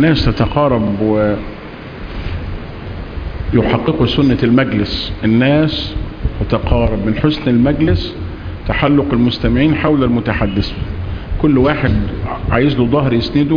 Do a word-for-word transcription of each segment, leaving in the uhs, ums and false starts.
الناس تتقارب ويحققوا سنة المجلس. الناس تتقارب من حسن المجلس تحلق المستمعين حول المتحدث، كل واحد عايز له ظهر يسنده.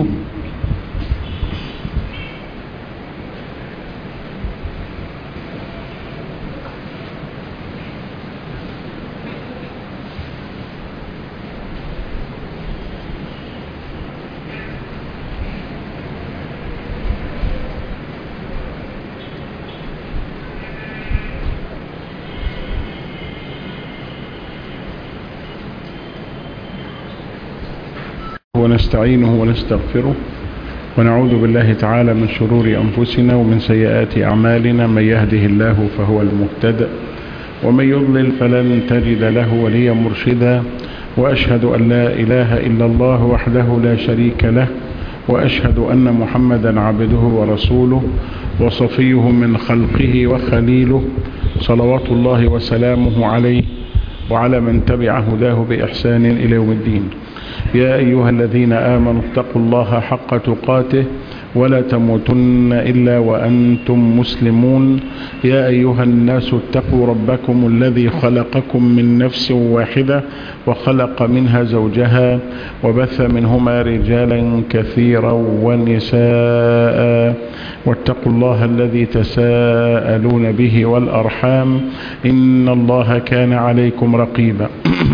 ونستعينه ونستغفره ونعوذ بالله تعالى من شرور أنفسنا ومن سيئات أعمالنا، من يهده الله فهو المهتد ومن يضلل فلن تجد له وليا مرشدا، وأشهد أن لا إله إلا الله وحده لا شريك له، وأشهد أن محمدا عبده ورسوله وصفيه من خلقه وخليله، صلوات الله وسلامه عليه وعلى من تبع هداه بإحسان إلى يوم الدين. يا أيها الذين آمنوا اتقوا الله حق تقاته ولا تموتن إلا وأنتم مسلمون. يا أيها الناس اتقوا ربكم الذي خلقكم من نفس واحدة وخلق منها زوجها وبث منهما رجالا كثيرا ونساء، واتقوا الله الذي تساءلون به والأرحام إن الله كان عليكم رقيبا.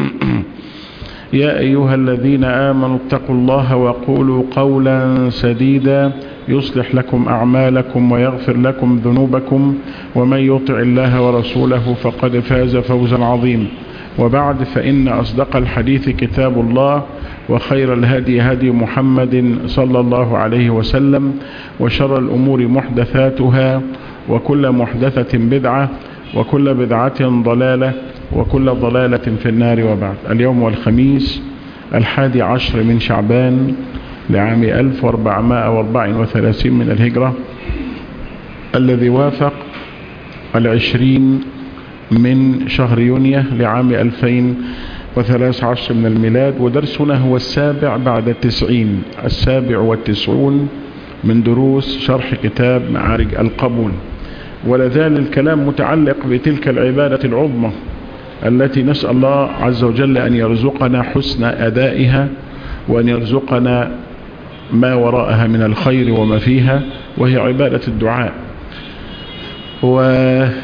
يا أيها الذين آمنوا اتقوا الله وقولوا قولا سديدا يصلح لكم أعمالكم ويغفر لكم ذنوبكم، ومن يطع الله ورسوله فقد فاز فوزا عظيما. وبعد، فإن أصدق الحديث كتاب الله، وخير الهدي هدي محمد صلى الله عليه وسلم، وشر الأمور محدثاتها، وكل محدثة بدعة، وكل بدعة ضلالة، وكل ضلالة في النار. وبعد، اليوم والخميس الحادي عشر من شعبان لعام ألف وأربعمائة وأربعة وثلاثين من الهجرة، الذي وافق العشرين من شهر يونيو لعام ألفين وثلاثة عشر من الميلاد. ودرسنا هو السابع بعد التسعين، السابع والتسعون من دروس شرح كتاب معارج القبول. ولازال الكلام متعلق بتلك العبادة العظمى التي نسأل الله عز وجل أن يرزقنا حسن أدائها، وأن يرزقنا ما وراءها من الخير وما فيها، وهي عبادة الدعاء. ومما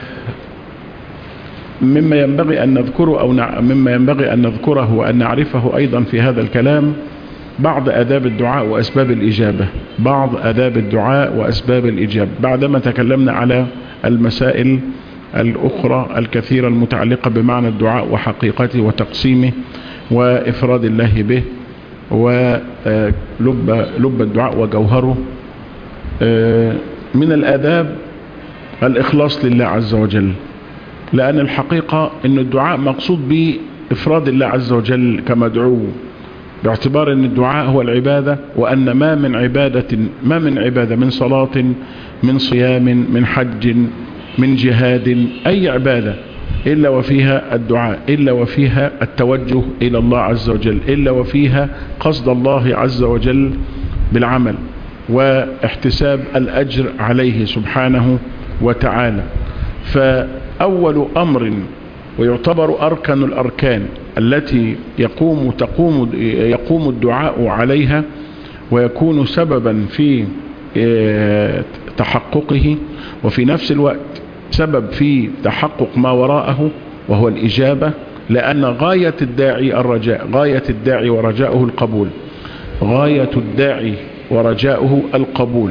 ينبغي أن نذكره أو مما ينبغي أن نذكره وأن نعرفه أيضا في هذا الكلام بعض آداب الدعاء وأسباب الإجابة، بعض آداب الدعاء وأسباب الإجابة، بعدما تكلمنا على المسائل الأخرى الكثيرة المتعلقة بمعنى الدعاء وحقيقته وتقسيمه وإفراد الله به ولب لب الدعاء وجوهره. من الآداب الإخلاص لله عز وجل، لأن الحقيقة أن الدعاء مقصود به إفراد الله عز وجل كمدعو، باعتبار أن الدعاء هو العبادة، وأن ما من عبادة ما من عبادة من صلاة من صيام من حج من جهاد، أي عبادة إلا وفيها الدعاء، إلا وفيها التوجه إلى الله عز وجل، إلا وفيها قصد الله عز وجل بالعمل واحتساب الأجر عليه سبحانه وتعالى. فأول أمر ويعتبر أركان الأركان التي يقوم تقوم يقوم الدعاء عليها ويكون سببا في تحققه، وفي نفس الوقت سبب في تحقق ما وراءه، وهو الإجابة، لأن غاية الداعي الرجاء، غاية الداعي ورجاؤه القبول، غاية الداعي ورجاؤه القبول.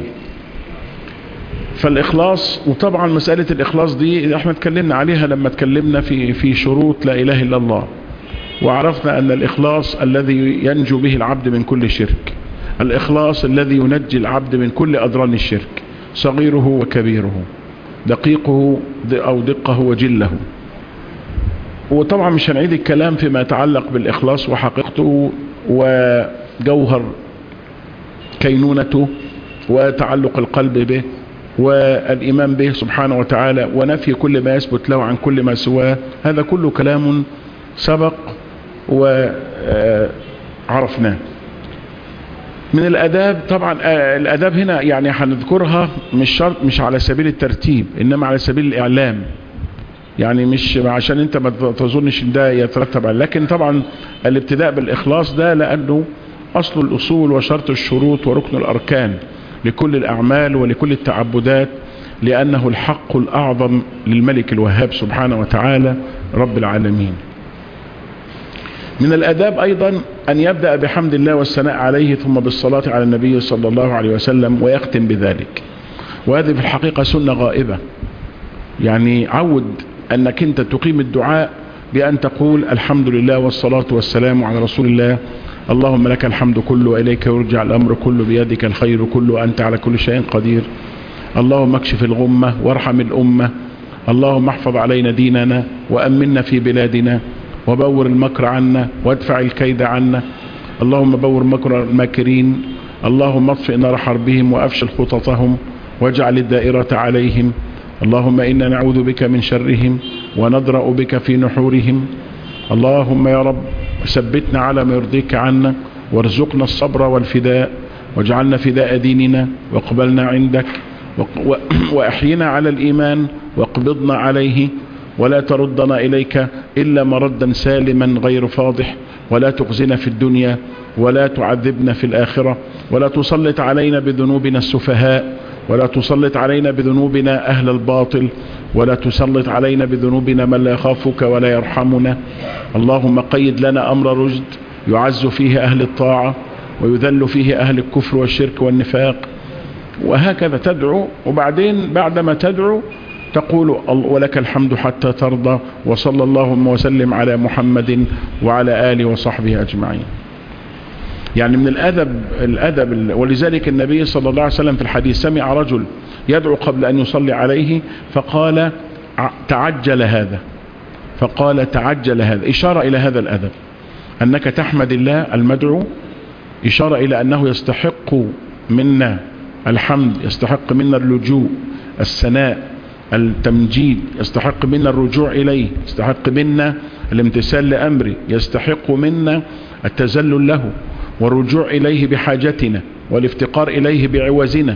فالإخلاص، وطبعا مسألة الإخلاص دي احنا اتكلمنا عليها لما اتكلمنا في في شروط لا إله إلا الله، وعرفنا أن الإخلاص الذي ينجو به العبد من كل شرك، الإخلاص الذي ينجي العبد من كل أضران الشرك، صغيره وكبيره، دقيقه أو دقه وجله. وطبعا مش هنعيد الكلام فيما يتعلق بالإخلاص وحقيقته وجوهر كينونته وتعلق القلب به والإيمان به سبحانه وتعالى، ونفي كل ما يثبت له عن كل ما سواه. هذا كله كلام سبق وعرفناه. من الآداب طبعا، الآداب هنا يعني هنذكرها مش شرط مش على سبيل الترتيب، إنما على سبيل الإعلام، يعني مش عشان انت ما تظنش ان ده يترتب عليه. لكن طبعا الابتداء بالإخلاص ده لأنه أصل الأصول وشرط الشروط وركن الأركان لكل الأعمال ولكل التعبدات، لأنه الحق الأعظم للملك الوهاب سبحانه وتعالى رب العالمين. من الآداب أيضا أن يبدأ بحمد الله والثناء عليه ثم بالصلاة على النبي صلى الله عليه وسلم ويختم بذلك. وهذه في الحقيقة سنة غائبة، يعني عود أنك أنت تقيم الدعاء بأن تقول الحمد لله والصلاة والسلام على رسول الله، اللهم لك الحمد كله وإليك يرجع الأمر كله، بيدك الخير كله وأنت على كل شيء قدير، اللهم اكشف الغمة وارحم الأمة، اللهم احفظ علينا ديننا وأمنا في بلادنا وبور المكر عنا وادفع الكيد عنا، اللهم بور مكر الماكرين، اللهم اطفئ نار حربهم وأفشل خططهم واجعل الدائرة عليهم، اللهم إنا نعوذ بك من شرهم ونضرأ بك في نحورهم، اللهم يا رب ثبتنا على ما يرضيك عنا وارزقنا الصبر والفداء واجعلنا فداء ديننا واقبلنا عندك وأحينا على الإيمان واقبضنا عليه، ولا تردنا إليك إلا مردا سالما غير فاضح، ولا تخزنا في الدنيا ولا تعذبنا في الآخرة، ولا تسلط علينا بذنوبنا السفهاء، ولا تسلط علينا بذنوبنا أهل الباطل، ولا تسلط علينا بذنوبنا من لا يخافك ولا يرحمنا. اللهم قيد لنا أمر رشد يعز فيه أهل الطاعة ويذل فيه أهل الكفر والشرك والنفاق، وهكذا تدعو. وبعدين بعدما تدعو تقول ولك الحمد حتى ترضى، وصلى اللهم وسلم على محمد وعلى آله وصحبه أجمعين. يعني من الأدب الأدب ولذلك النبي صلى الله عليه وسلم في الحديث سمع رجل يدعو قبل أن يصلي عليه فقال تعجل هذا، فقال تعجل هذا، إشارة إلى هذا الأدب، أنك تحمد الله المدعو، إشارة إلى أنه يستحق منا الحمد، يستحق منا اللجوء، الثناء، التمجيد، يستحق منا الرجوع إليه، يستحق منا الامتثال لأمره، يستحق منا التذلل له والرجوع إليه بحاجتنا والافتقار إليه بعوزنا،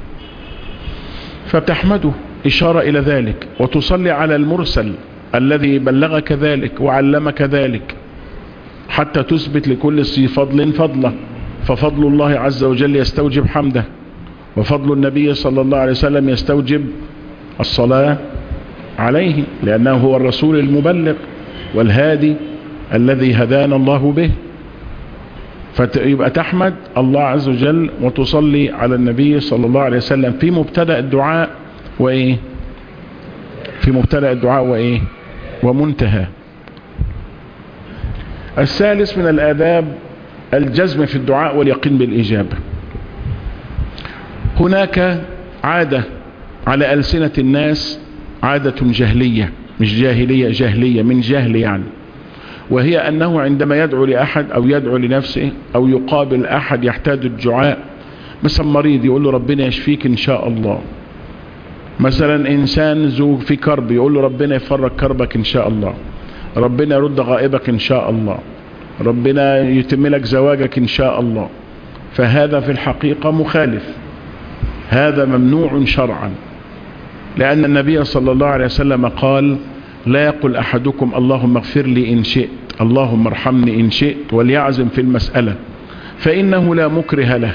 فتحمده إشارة إلى ذلك، وتصلي على المرسل الذي بلغك ذلك وعلمك ذلك، حتى تثبت لكل ذي فضل فضله، ففضل الله عز وجل يستوجب حمده، وفضل النبي صلى الله عليه وسلم يستوجب الصلاة عليه، لأنه هو الرسول المبلغ والهادي الذي هدانا الله به. فيبقى تحمد الله عز وجل وتصلي على النبي صلى الله عليه وسلم في مبتدأ الدعاء وإيه في مبتدأ الدعاء وإيه ومنتهى. الثالث من الآداب الجزم في الدعاء واليقين بالإجابة. هناك عادة على ألسنة الناس، عادة جهلية، مش جاهلية، جهلية من جهل يعني، وهي أنه عندما يدعو لأحد أو يدعو لنفسه أو يقابل أحد يحتاج الدعاء، مثلا مريض يقول له ربنا يشفيك إن شاء الله، مثلا إنسان ذو في كرب يقول له ربنا يفرج كربك إن شاء الله، ربنا يرد غائبك إن شاء الله، ربنا يتم لك زواجك إن شاء الله. فهذا في الحقيقة مخالف، هذا ممنوع شرعا، لأن النبي صلى الله عليه وسلم قال لا يقل أحدكم اللهم اغفر لي إن شئت، اللهم ارحمني إن شئت، وليعزم في المسألة، فإنه لا مكره له،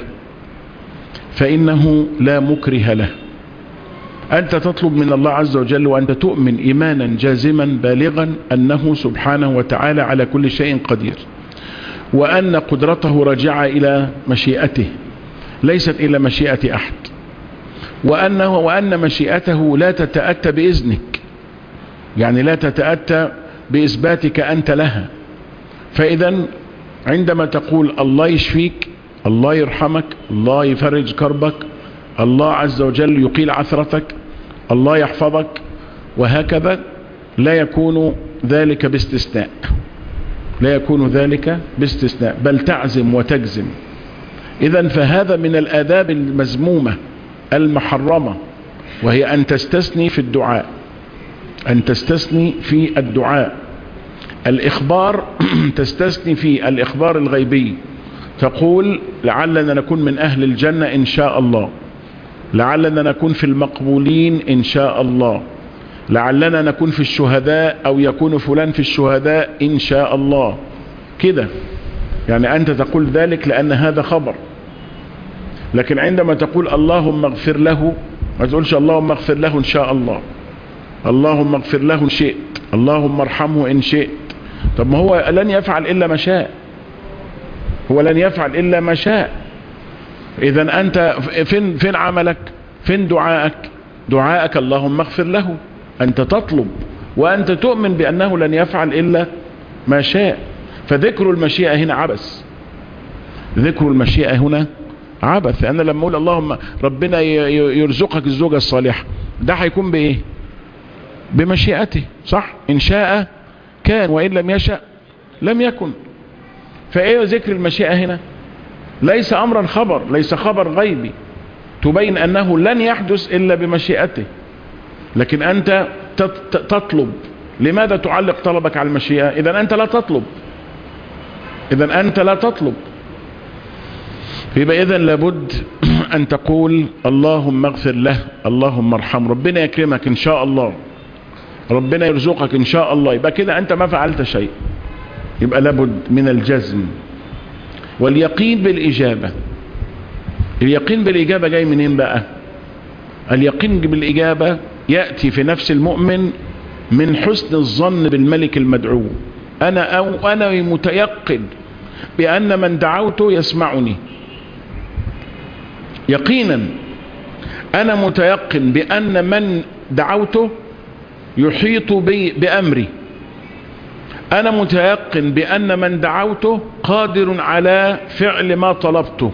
فإنه لا مكره له. أنت تطلب من الله عز وجل وأنت تؤمن إيمانا جازما بالغا أنه سبحانه وتعالى على كل شيء قدير، وأن قدرته راجعة إلى مشيئته ليست إلى مشيئة أحد، وأنه وأن مشيئته لا تتأتى بإذنك، يعني لا تتأتى بإثباتك أنت لها. فإذا عندما تقول الله يشفيك، الله يرحمك، الله يفرج كربك، الله عز وجل يقيل عثرتك، الله يحفظك، وهكذا، لا يكون ذلك باستثناء، لا يكون ذلك باستثناء، بل تعزم وتجزم. إذن فهذا من الآداب المذمومة المحرمة، وهي أن تستثني في الدعاء، أن تستثني في الدعاء. الإخبار تستثني في الإخبار الغيبي، تقول لعلنا نكون من أهل الجنة إن شاء الله، لعلنا نكون في المقبولين إن شاء الله، لعلنا نكون في الشهداء أو يكون فلان في الشهداء إن شاء الله كده. يعني أنت تقول ذلك لأن هذا خبر. لكن عندما تقول اللهم اغفر له ما تقولش اللهم اغفر له إن شاء الله، اللهم اغفر له إن شئت، اللهم ارحمه إن شئت. طب ما هو لن يفعل إلا ما شاء، هو لن يفعل إلا ما شاء. إذا أنت فين فين عملك؟ فين دعائك؟ دعائك اللهم اغفر له. أنت تطلب وأنت تؤمن بأنه لن يفعل إلا ما شاء. فذكر المشيئة هنا عبث، ذكر المشيئة هنا عبث. لأن لما أقول اللهم ربنا يرزقك الزوجة الصالحة، ده هيكون بإيه؟ بمشيئته، صح؟ إن شاء كان وإن لم يشأ لم يكن. فإيه ذكر المشيئة هنا؟ ليس أمرا خبر، ليس خبر غيبي تبين أنه لن يحدث إلا بمشيئته. لكن أنت تطلب. لماذا تعلق طلبك على المشيئة؟ إذا أنت لا تطلب، إذا أنت لا تطلب. يبقى إذن لابد أن تقول اللهم اغفر له، اللهم ارحم، ربنا يكرمك إن شاء الله، ربنا يرزقك إن شاء الله. يبقى كده أنت ما فعلت شيء. يبقى لابد من الجزم واليقين بالإجابة. اليقين بالإجابة جاي منين بقى؟ اليقين بالإجابة يأتي في نفس المؤمن من حسن الظن بالملك المدعو. أنا أو أنا متيقن بأن من دعوته يسمعني يقينا. أنا متيقن بأن من دعوته يحيط بي بأمري. أنا متيقن بأن من دعوته قادر على فعل ما طلبته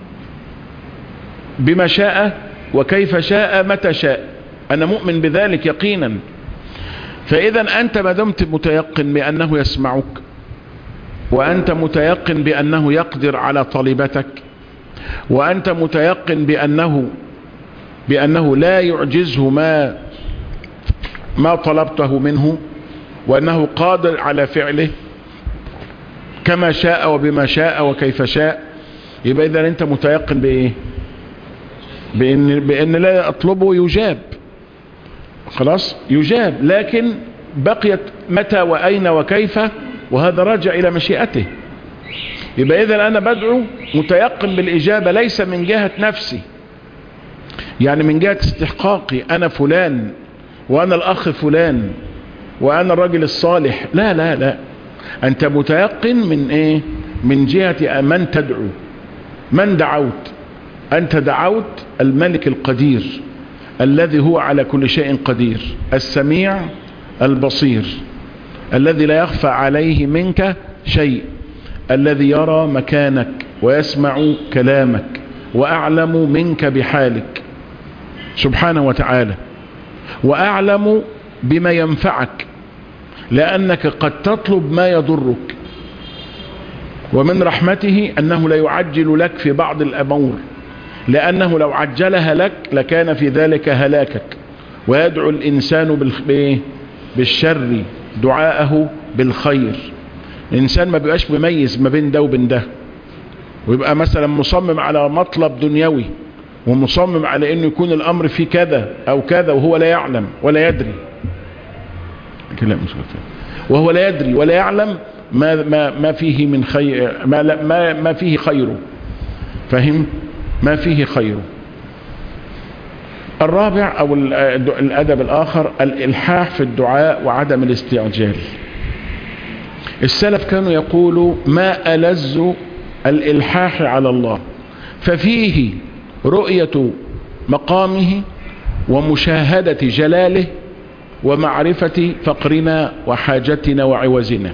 بما شاء وكيف شاء متى شاء. أنا مؤمن بذلك يقينا. فإذا أنت ما دمت متيقن بأنه يسمعك، وأنت متيقن بأنه يقدر على طلبتك، وأنت متيقن بأنه بأنه لا يعجزه ما ما طلبته منه، وأنه قادر على فعله كما شاء وبما شاء وكيف شاء. يبقى إذا أنت متيقن بإيه؟ بأن, بأن لا أطلبه يجاب، خلاص يجاب. لكن بقيت متى وأين وكيف، وهذا راجع إلى مشيئته. يبقى إذا أنا بدعو متيقن بالإجابة، ليس من جهة نفسي، يعني من جهة استحقاقي أنا فلان وأنا الأخ فلان وأنا الرجل الصالح. لا لا لا، أنت متيقن من إيه؟ من جهة من تدعو، من دعوت. أنت دعوت الملك القدير الذي هو على كل شيء قدير، السميع البصير، الذي لا يخفى عليه منك شيء، الذي يرى مكانك ويسمع كلامك وأعلم منك بحالك سبحانه وتعالى، وأعلم بما ينفعك، لأنك قد تطلب ما يضرك. ومن رحمته أنه لا يعجل لك في بعض الأمور، لأنه لو عجلها لك لكان في ذلك هلاكك. ويدعو الإنسان بالشر دعاءه بالخير. الإنسان ما بيبقاش مميز ما بين ده وبين ده، ويبقى مثلا مصمم على مطلب دنيوي ومصمم على أنه يكون الأمر في كذا أو كذا، وهو لا يعلم ولا يدري. وهو لا يدري ولا يعلم ما ما ما فيه من خير، ما ما ما فيه خيره. فهم؟ ما فيه خيره. الرابع أو الأدب الآخر الإلحاح في الدعاء وعدم الاستعجال. السلف كانوا يقولوا ما ألذ الإلحاح على الله، ففيه رؤية مقامه ومشاهدة جلاله ومعرفة فقرنا وحاجتنا وعوزنا.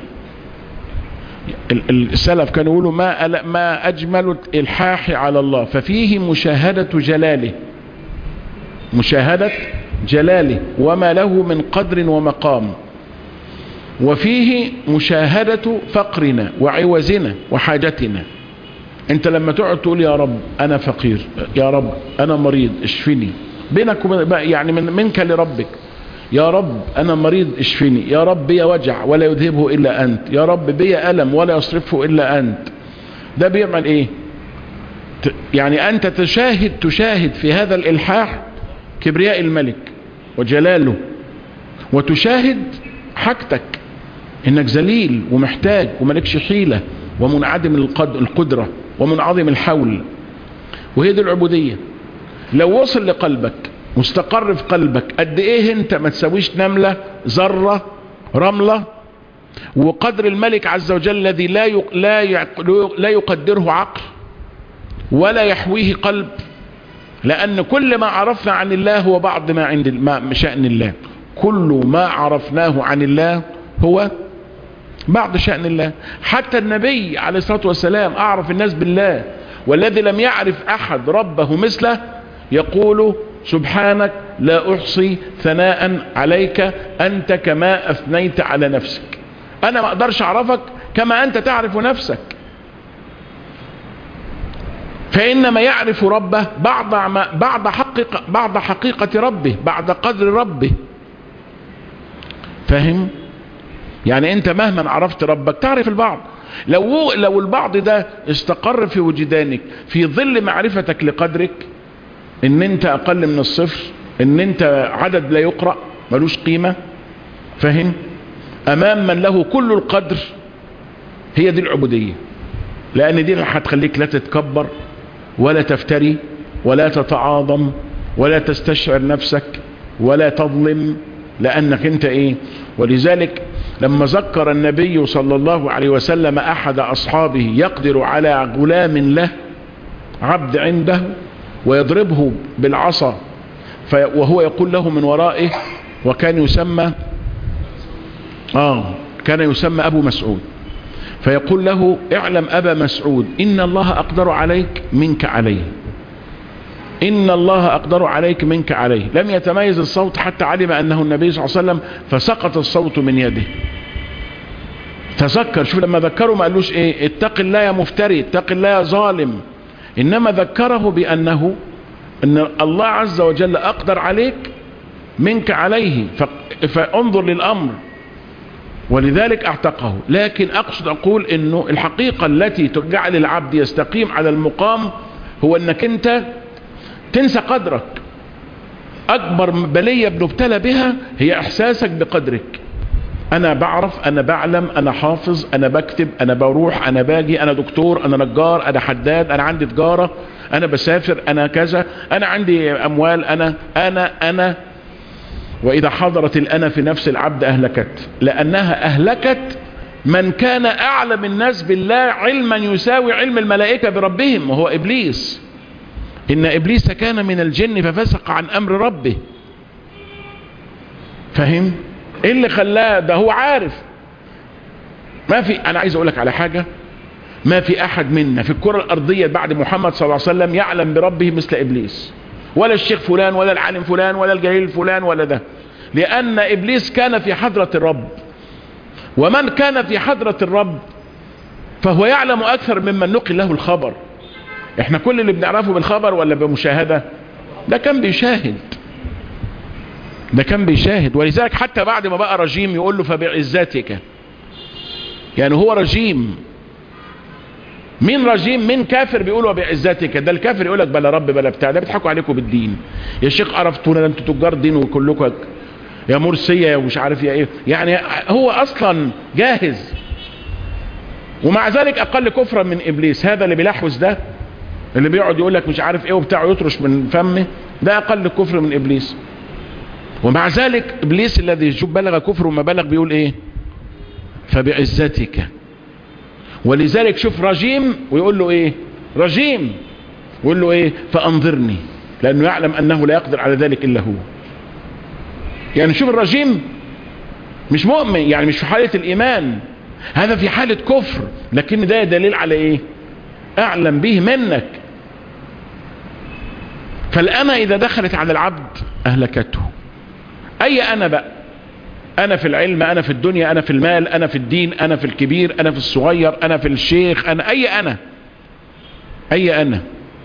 السلف كانوا يقولوا ما ما أجمل الإلحاح على الله، ففيه مشاهدة جلاله، مشاهدة جلاله وما له من قدر ومقام، وفيه مشاهدة فقرنا وعوزنا وحاجتنا. انت لما تقعد تقول يا رب انا فقير، يا رب انا مريض اشفني، بينك وبين يعني من منك لربك، يا رب انا مريض اشفني، يا رب بي وجع ولا يذهبه الا انت، يا رب بي ألم ولا يصرفه الا انت. ده بيعمل ايه؟ يعني انت تشاهد تشاهد في هذا الالحاح كبرياء الملك وجلاله، وتشاهد حاجتك انك ذليل ومحتاج وملكش حيلة ومنعدم القدرة ومنعظم الحول. وهي دي العبودية. لو وصل لقلبك مستقر في قلبك قد ايه انت ما تسويش نملة ذرة رملة، وقدر الملك عز وجل الذي لا لا لا يقدره عقل ولا يحويه قلب، لأن كل ما عرفنا عن الله هو بعض ما عند ما شأن الله. كل ما عرفناه عن الله هو بعض شأن الله. حتى النبي عليه الصلاة والسلام أعرف الناس بالله، والذي لم يعرف أحد ربه مثله يقول سبحانك لا أحصي ثناء عليك أنت كما أثنيت على نفسك. أنا ما أقدرش أعرفك كما أنت تعرف نفسك. فإنما يعرف ربه بعض بعض حقيقة بعض حقيقة ربه، بعد قدر ربه. فاهم؟ يعني أنت مهما عرفت ربك تعرف البعض. لو لو البعض ده استقر في وجدانك في ظل معرفتك لقدرك، ان انت اقل من الصفر، ان انت عدد لا يقرأ ملوش قيمة، فاهم؟ امام من له كل القدر. هي دي العبودية، لان دي اللي هتخليك لا تتكبر ولا تفتري ولا تتعاظم ولا تستشعر نفسك ولا تظلم، لانك انت ايه. ولذلك لما ذكر النبي صلى الله عليه وسلم احد اصحابه يقدر على غلام له عبد عنده ويضربه بالعصا وهو يقول له من ورائه، وكان يسمى آه كان يسمى أبو مسعود، فيقول له اعلم أبا مسعود إن الله أقدر عليك منك عليه، إن الله أقدر عليك منك عليه. لم يتميز الصوت حتى علم أنه النبي صلى الله عليه وسلم فسقط الصوت من يده. تذكر، شوف لما ذكره ما قالوش ايه اتق الله يا مفتري، اتق الله يا ظالم، إنما ذكره بأنه أن الله عز وجل أقدر عليك منك عليه، فانظر للأمر، ولذلك اعتقه. لكن أقصد أقول أنه الحقيقة التي تجعل العبد يستقيم على المقام هو أنك أنت تنسى قدرك. أكبر بلية بنبتلى بها هي إحساسك بقدرك. أنا بعرف، أنا بعلم، أنا حافظ، أنا بكتب، أنا بروح، أنا باجي، أنا دكتور، أنا نجار، أنا حداد، أنا عندي تجارة، أنا بسافر، أنا كذا، أنا عندي أموال، أنا أنا أنا وإذا حضرت الأنا في نفس العبد أهلكت، لأنها أهلكت من كان أعلم الناس بالله علما يساوي علم الملائكة بربهم، وهو إبليس. إن إبليس كان من الجن ففسق عن أمر ربه. فهم؟ إيه اللي خلاه؟ ده هو عارف. ما في، أنا عايز أقولك على حاجة، ما في أحد منا في الكرة الأرضية بعد محمد صلى الله عليه وسلم يعلم بربه مثل إبليس، ولا الشيخ فلان ولا العالم فلان ولا الجليل فلان ولا ده، لأن إبليس كان في حضرة الرب، ومن كان في حضرة الرب فهو يعلم أكثر ممن نقل له الخبر. احنا كل اللي بنعرفه بالخبر ولا بمشاهدة؟ ده كان بيشاهد، ده كان بيشاهد. ولذلك حتى بعد ما بقى رجيم يقول له فبعزتك، يعني هو رجيم. مين رجيم؟ مين كافر بيقولوا بعزتك؟ ده الكافر يقولك بلا رب بلا بتاع، ده بيضحكوا عليكم بالدين. يا شيخ عرفتونا، انتوا تجار دين وكلكم يا مرسية يا مش عارف يا ايه، يعني هو اصلا جاهز. ومع ذلك اقل كفرا من ابليس. هذا اللي بيلحوس ده، اللي بيقعد يقول لك مش عارف ايه وبتاعه يطرش من فمه، ده اقل كفر من ابليس. ومع ذلك ابليس الذي شوف بلغ كفر وما بلغ بيقول ايه؟ فبعزتك. ولذلك شوف رجيم ويقول له ايه؟ رجيم ويقول له ايه؟ فانظرني، لانه يعلم انه لا يقدر على ذلك الا هو. يعني شوف الرجيم مش مؤمن، يعني مش في حالة الايمان، هذا في حالة كفر، لكن ده دليل على ايه؟ اعلم به منك. فالانا اذا دخلت على العبد اهلكته. اي انا بقى؟ انا في العلم، انا في الدنيا، انا في المال، انا في الدين، انا في الكبير، انا في الصغير، انا في الشيخ، انا اي انا اي انا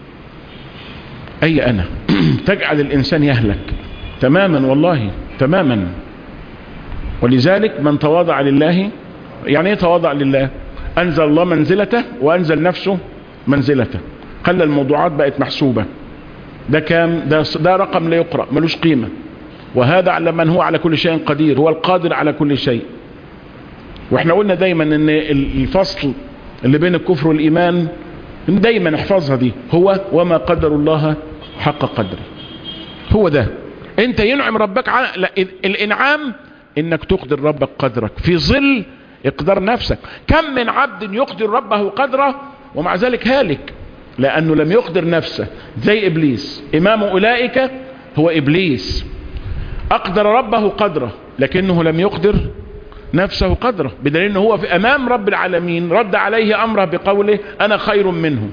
اي انا تجعل الانسان يهلك تماما، والله تماما. ولذلك من تواضع لله، يعني ايه تواضع لله؟ انزل الله منزلته وانزل نفسه منزلته، خلى الموضوعات بقت محسوبة. ده كام؟ ده, ده رقم لا يقرأ ملوش قيمة. وهذا على من هو على كل شيء قدير، هو القادر على كل شيء. واحنا قلنا دايما ان الفصل اللي بين الكفر والايمان دايما احفظها دي، هو وما قدر الله حق قدره. هو ده انت ينعم ربك على لا الانعام انك تقدر ربك قدرك في ظل اقدار نفسك. كم من عبد يقدر ربه قدره ومع ذلك هالك لانه لم يقدر نفسه، زي ابليس. امام اولئك هو ابليس، اقدر ربه قدره لكنه لم يقدر نفسه قدره، بدليل انه هو في امام رب العالمين رد عليه امره بقوله انا خير منه.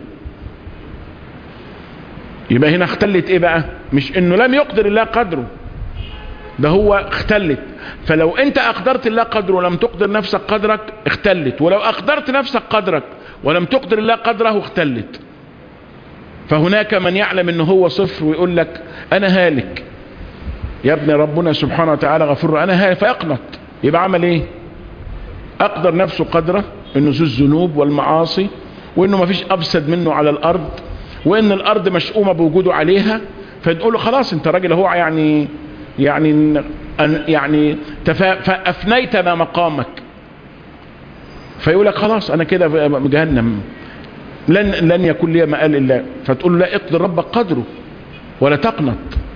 يبقى هنا اختلت ايه بقى؟ مش انه لم يقدر الله قدره، ده هو اختلت. فلو انت اقدرت الله قدره ولم تقدر نفسك قدرك اختلت، ولو اقدرت نفسك قدرك ولم تقدر الله قدره اختلت. فهناك من يعلم انه هو صفر ويقول لك انا هالك يا ابن ربنا سبحانه وتعالى غفور انا هالك، فيقنط. يبقى عمل ايه؟ اقدر نفسه قدره انه ذو الذنوب والمعاصي، وانه ما فيش افسد منه على الارض، وان الارض مشؤومه بوجوده عليها. فنقول له خلاص انت راجل اهو، يعني يعني يعني افنيت ما مقامك. فيقول لك خلاص انا كده جهنم، لن لن يكون لي مآل الا. فتقول له لا، اقدر ربك قدره ولا تقنط.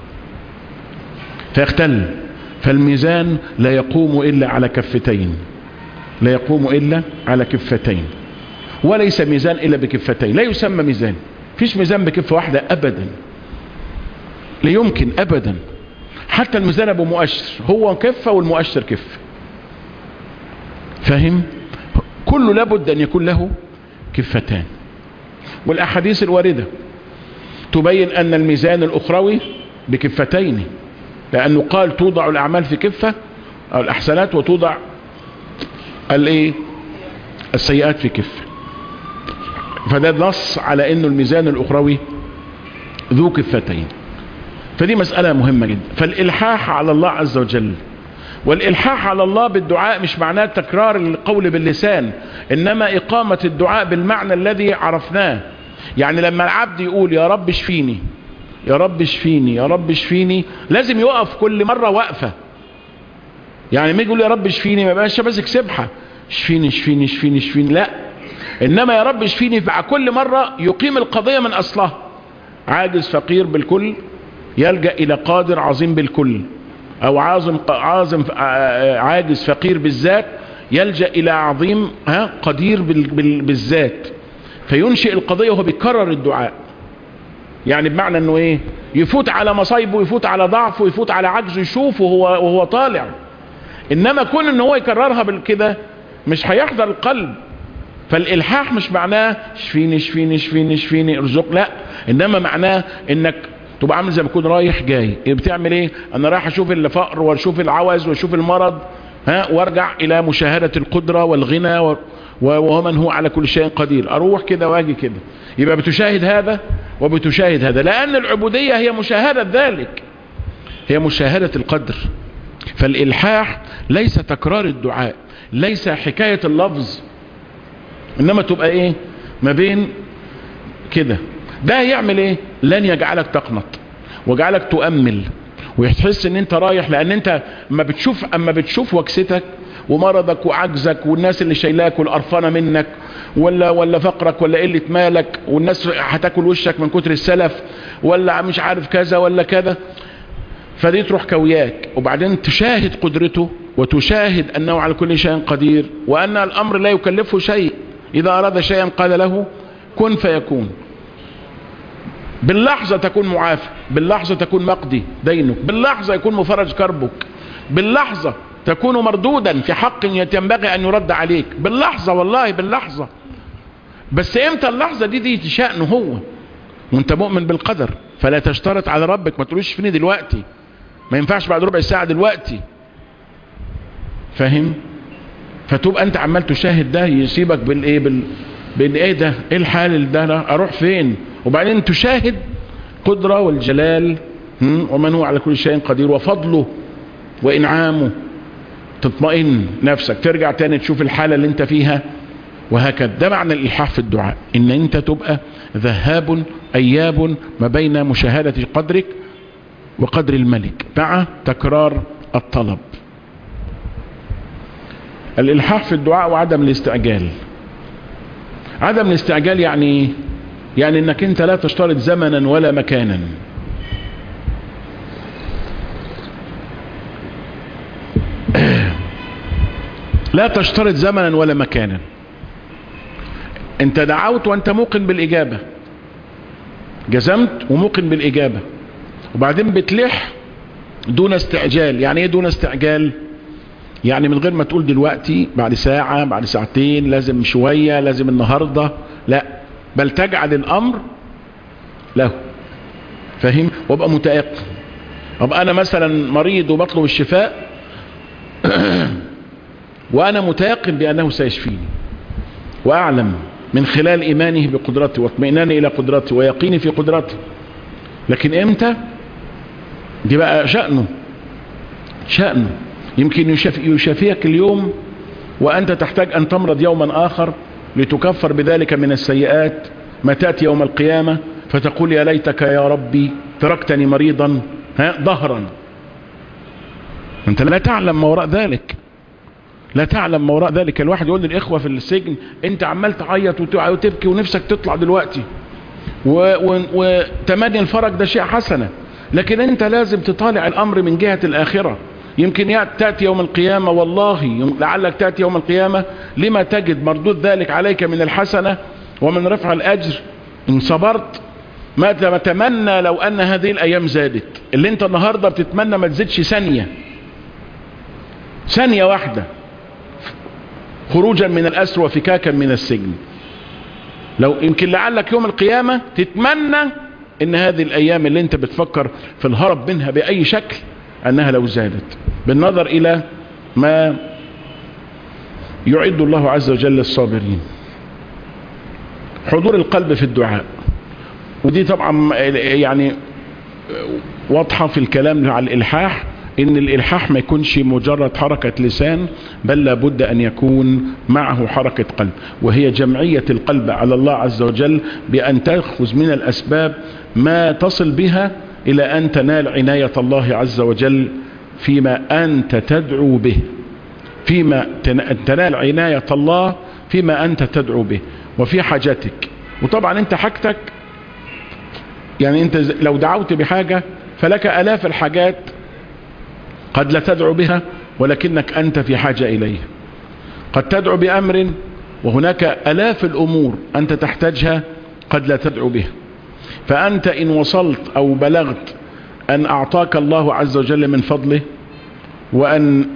فيختل. فالميزان لا يقوم الا على كفتين، لا يقوم الا على كفتين، وليس ميزان الا بكفتين. لا يسمى ميزان، فيش ميزان بكفه واحده ابدا، لا يمكن ابدا. حتى الميزان ابو مؤشر هو كفه والمؤشر كفه. فاهم؟ كله لابد ان يكون له كفتان. والاحاديث الوارده تبين ان الميزان الاخروي بكفتين، لانه قال توضع الاعمال في كفه او الاحسنات، وتوضع الايه السيئات في كفه. فده نص على انه الميزان الاخروي ذو كفتين. فدي مسألة مهمة جدا. فالإلحاح على الله عز وجل، والإلحاح على الله بالدعاء مش معناه تكرار القول باللسان، إنما إقامة الدعاء بالمعنى الذي عرفناه. يعني لما العبد يقول يا رب اشفيني يا رب اشفيني يا رب اشفيني، لازم يقف كل مرة وقفة. يعني ما يقول يا رب اشفيني ما يبقاش ماسك سبحة اشفيني اشفيني اشفيني اشفيني، لا، إنما يا رب اشفيني مع كل مرة يقيم القضية من أصلها. عاجز فقير بالكل يلجأ إلى قادر عظيم بالكل، أو عازم عازم عاجز فقير بالذات يلجأ إلى عظيم ها قدير بالذات، فينشئ القضية وهو بيكرر الدعاء. يعني بمعنى أنه إيه؟ يفوت على مصايبه، يفوت على ضعفه، يفوت على عجزه، يشوفه وهو وهو طالع. إنما كون أنه هو يكررها بالكده مش هيحضر القلب. فالإلحاح مش معناه شفيني شفيني شفيني شفيني ارزق، لا، إنما معناه إنك تبقى عامل زي ما تكون رايح جاي. بتعمل ايه؟ انا رايح اشوف الفقر واشوف العوز واشوف المرض، ها، وارجع الى مشاهدة القدرة والغنى و... ومن هو على كل شيء قدير. اروح كده واجي كده. يبقى بتشاهد هذا وبتشاهد هذا، لان العبودية هي مشاهدة ذلك، هي مشاهدة القدر. فالالحاح ليس تكرار الدعاء، ليس حكاية اللفظ، انما تبقى ايه؟ ما بين كده. ده يعمل ايه؟ لن يجعلك تقنط وجعلك تؤمل وتحس ان انت رايح. لان انت اما بتشوف اما بتشوف وكستك ومرضك وعجزك والناس اللي شايلاك والقرفانه منك، ولا ولا فقرك ولا قله مالك، والناس هتاكل وشك من كتر السلف، ولا مش عارف كذا ولا كذا، فدي تروح كوياك. وبعدين تشاهد قدرته وتشاهد انه على كل شيء قدير، وان الامر لا يكلفه شيء، اذا اراد شيئا قال له كن فيكون. باللحظة تكون معافى، باللحظة تكون مقضي دينك، باللحظة يكون مفرج كربك، باللحظة تكون مردودا في حق ينبغي أن يرد عليك، باللحظة، والله باللحظة. بس امتى اللحظة دي؟ دي شأنه هو، وانت مؤمن بالقدر. فلا تشترط على ربك، ما تقولوش فيني دلوقتي، ما ينفعش بعد ربع ساعة دلوقتي. فاهم؟ فتبقى انت عمال تشاهد ده يسيبك بالايه بال بان ايه ده؟ ايه الحال ده؟ اروح فين؟ وبعدين تشاهد قدرة والجلال ومن هو على كل شيء قدير وفضله وإنعامه، تطمئن نفسك، ترجع تاني تشوف الحالة اللي انت فيها وهكذا. ده معنى الإلحاح في الدعاء، إن أنت تبقى ذهاب أياب ما بين مشاهدة قدرك وقدر الملك مع تكرار الطلب. الإلحاح في الدعاء وعدم الاستعجال. عدم الاستعجال يعني يعني انك انت لا تشترط زمنا ولا مكانا. لا تشترط زمنا ولا مكانا. انت دعوت وانت موقن بالاجابة، جزمت وموقن بالاجابة، وبعدين بتلح دون استعجال. يعني ايه دون استعجال؟ يعني من غير ما تقول دلوقتي، بعد ساعة، بعد ساعتين، لازم شوية، لازم النهاردة، لا، بل تجعل الامر له. فاهم؟ وابقى متيقن. ابقى انا مثلا مريض وبطلب الشفاء وانا متيقن بانه سيشفيني، واعلم من خلال ايمانه بقدرته واطمئناني الى قدرته ويقيني في قدرته. لكن امتى؟ دي بقى شأنه شأنه يمكن يشافيك اليوم وانت تحتاج ان تمرض يوما اخر لتكفر بذلك من السيئات، ما تأتي يوم القيامة فتقول يا ليتك يا ربي تركتني مريضا ها ظهرا. انت لا تعلم ما وراء ذلك، لا تعلم ما وراء ذلك. الواحد يقول للإخوة في السجن انت عمال تعيط وتبكي ونفسك تطلع دلوقتي، وتمني الفرج ده شيء حسنة، لكن انت لازم تطالع الامر من جهة الاخرة. يمكن تأتي يوم القيامة، والله لعلك تأتي يوم القيامة لما تجد مردود ذلك عليك من الحسنة ومن رفع الأجر إن صبرت. ما تتمنى لو أن هذه الأيام زادت. اللي انت النهاردة بتتمنى ما تزيدش ثانية، ثانية واحدة خروجا من الأسر وفكاكا من السجن. لو يمكن لعلك يوم القيامة تتمنى ان هذه الأيام اللي انت بتفكر في الهرب منها بأي شكل أنها لو زادت، بالنظر إلى ما يعد الله عز وجل للصابرين. حضور القلب في الدعاء، ودي طبعا يعني واضحة في الكلام على الإلحاح، إن الإلحاح ما يكونش مجرد حركة لسان، بل لابد أن يكون معه حركة قلب، وهي جمعية القلب على الله عز وجل بأن تأخذ من الأسباب ما تصل بها إلى أن تنال عناية الله عز وجل فيما أنت تدعو به، فيما تنال عناية الله فيما أنت تدعو به وفي حاجتك. وطبعا أنت حاجتك، يعني أنت لو دعوت بحاجة فلك آلاف الحاجات قد لا تدعو بها ولكنك أنت في حاجة إليها. قد تدعو بأمر وهناك آلاف الأمور أنت تحتاجها قد لا تدعو بها. فأنت إن وصلت أو بلغت أن أعطاك الله عز وجل من فضله، وأن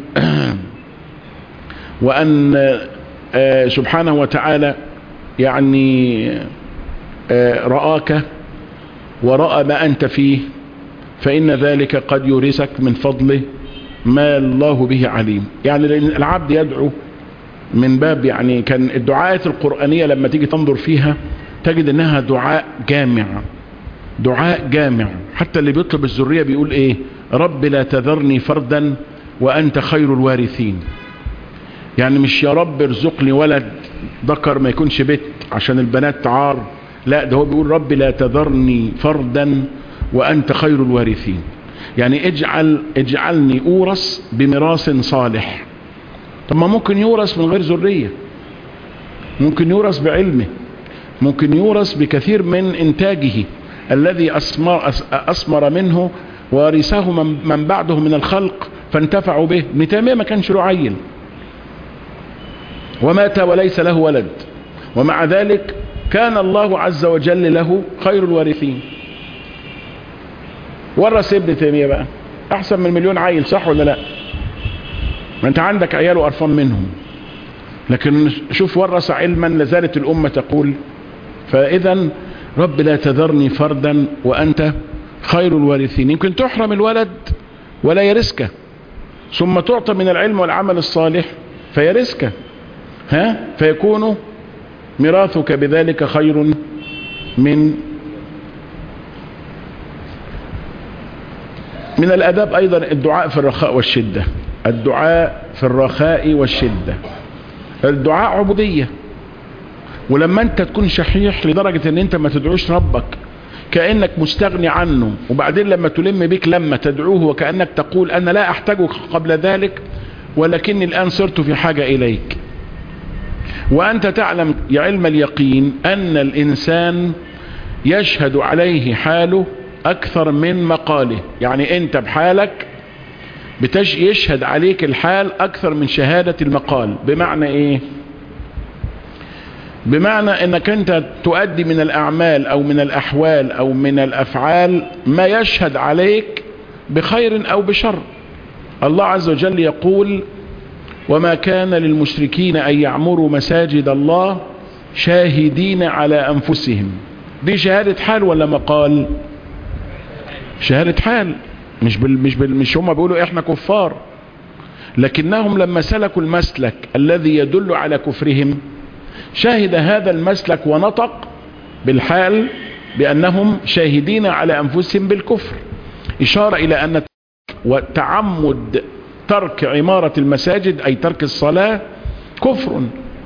وأن سبحانه وتعالى يعني رآك ورأى ما أنت فيه، فإن ذلك قد يورثك من فضله ما الله به عليم. يعني العبد يدعو من باب، يعني كان الدعاءات القرآنية لما تيجي تنظر فيها تجد انها دعاء جامع، دعاء جامع. حتى اللي بيطلب الذرية بيقول ايه؟ رب لا تذرني فردا وانت خير الوارثين. يعني مش يا رب ارزقني ولد ذكر ما يكونش بيت عشان البنات عار، لا، ده هو بيقول رب لا تذرني فردا وانت خير الوارثين. يعني اجعل اجعلني اورث بميراث صالح. طب ما ممكن يورث من غير ذرية، ممكن يورث بعلمه، ممكن يورث بكثير من انتاجه الذي أثمر, أثمر منه وارثه من بعده من الخلق فانتفعوا به. ابن تيمية ما كانش له عيل ومات وليس له ولد، ومع ذلك كان الله عز وجل له خير الوارثين. ورث ابن تيمية بقى احسن من مليون عيل، صح ولا لا؟ ما انت عندك عيال وقرفان منهم، لكن شوف ورث علما لازالت الامة تقول. فاذا رب لا تذرني فردا وانت خير الوارثين. يمكن تحرم الولد ولا يرثك، ثم تعطى من العلم والعمل الصالح فيرثك، ها فيكون ميراثك بذلك خير من من الاداب. ايضا الدعاء في الرخاء والشدة، الدعاء في الرخاء والشدة. الدعاء عبودية، ولما انت تكون شحيح لدرجة ان انت ما تدعوش ربك كأنك مستغني عنه، وبعدين لما تلم بك لما تدعوه وكأنك تقول انا لا احتاجك قبل ذلك ولكني الان صرت في حاجة اليك، وانت تعلم يا علم اليقين ان الانسان يشهد عليه حاله اكثر من مقاله. يعني انت بحالك بتش يشهد عليك الحال اكثر من شهادة المقال. بمعنى ايه؟ بمعنى انك انت تؤدي من الاعمال او من الاحوال او من الافعال ما يشهد عليك بخير او بشر. الله عز وجل يقول وما كان للمشركين ان يعمروا مساجد الله شاهدين على انفسهم. دي شهادة حال ولا مقال؟ شهادة حال. مش بال مش بال مش هم بيقولوا احنا كفار، لكنهم لما سلكوا المسلك الذي يدل على كفرهم شاهد هذا المسلك ونطق بالحال بأنهم شاهدين على أنفسهم بالكفر، إشارة إلى أن وتعمد ترك عمارة المساجد أي ترك الصلاة كفر.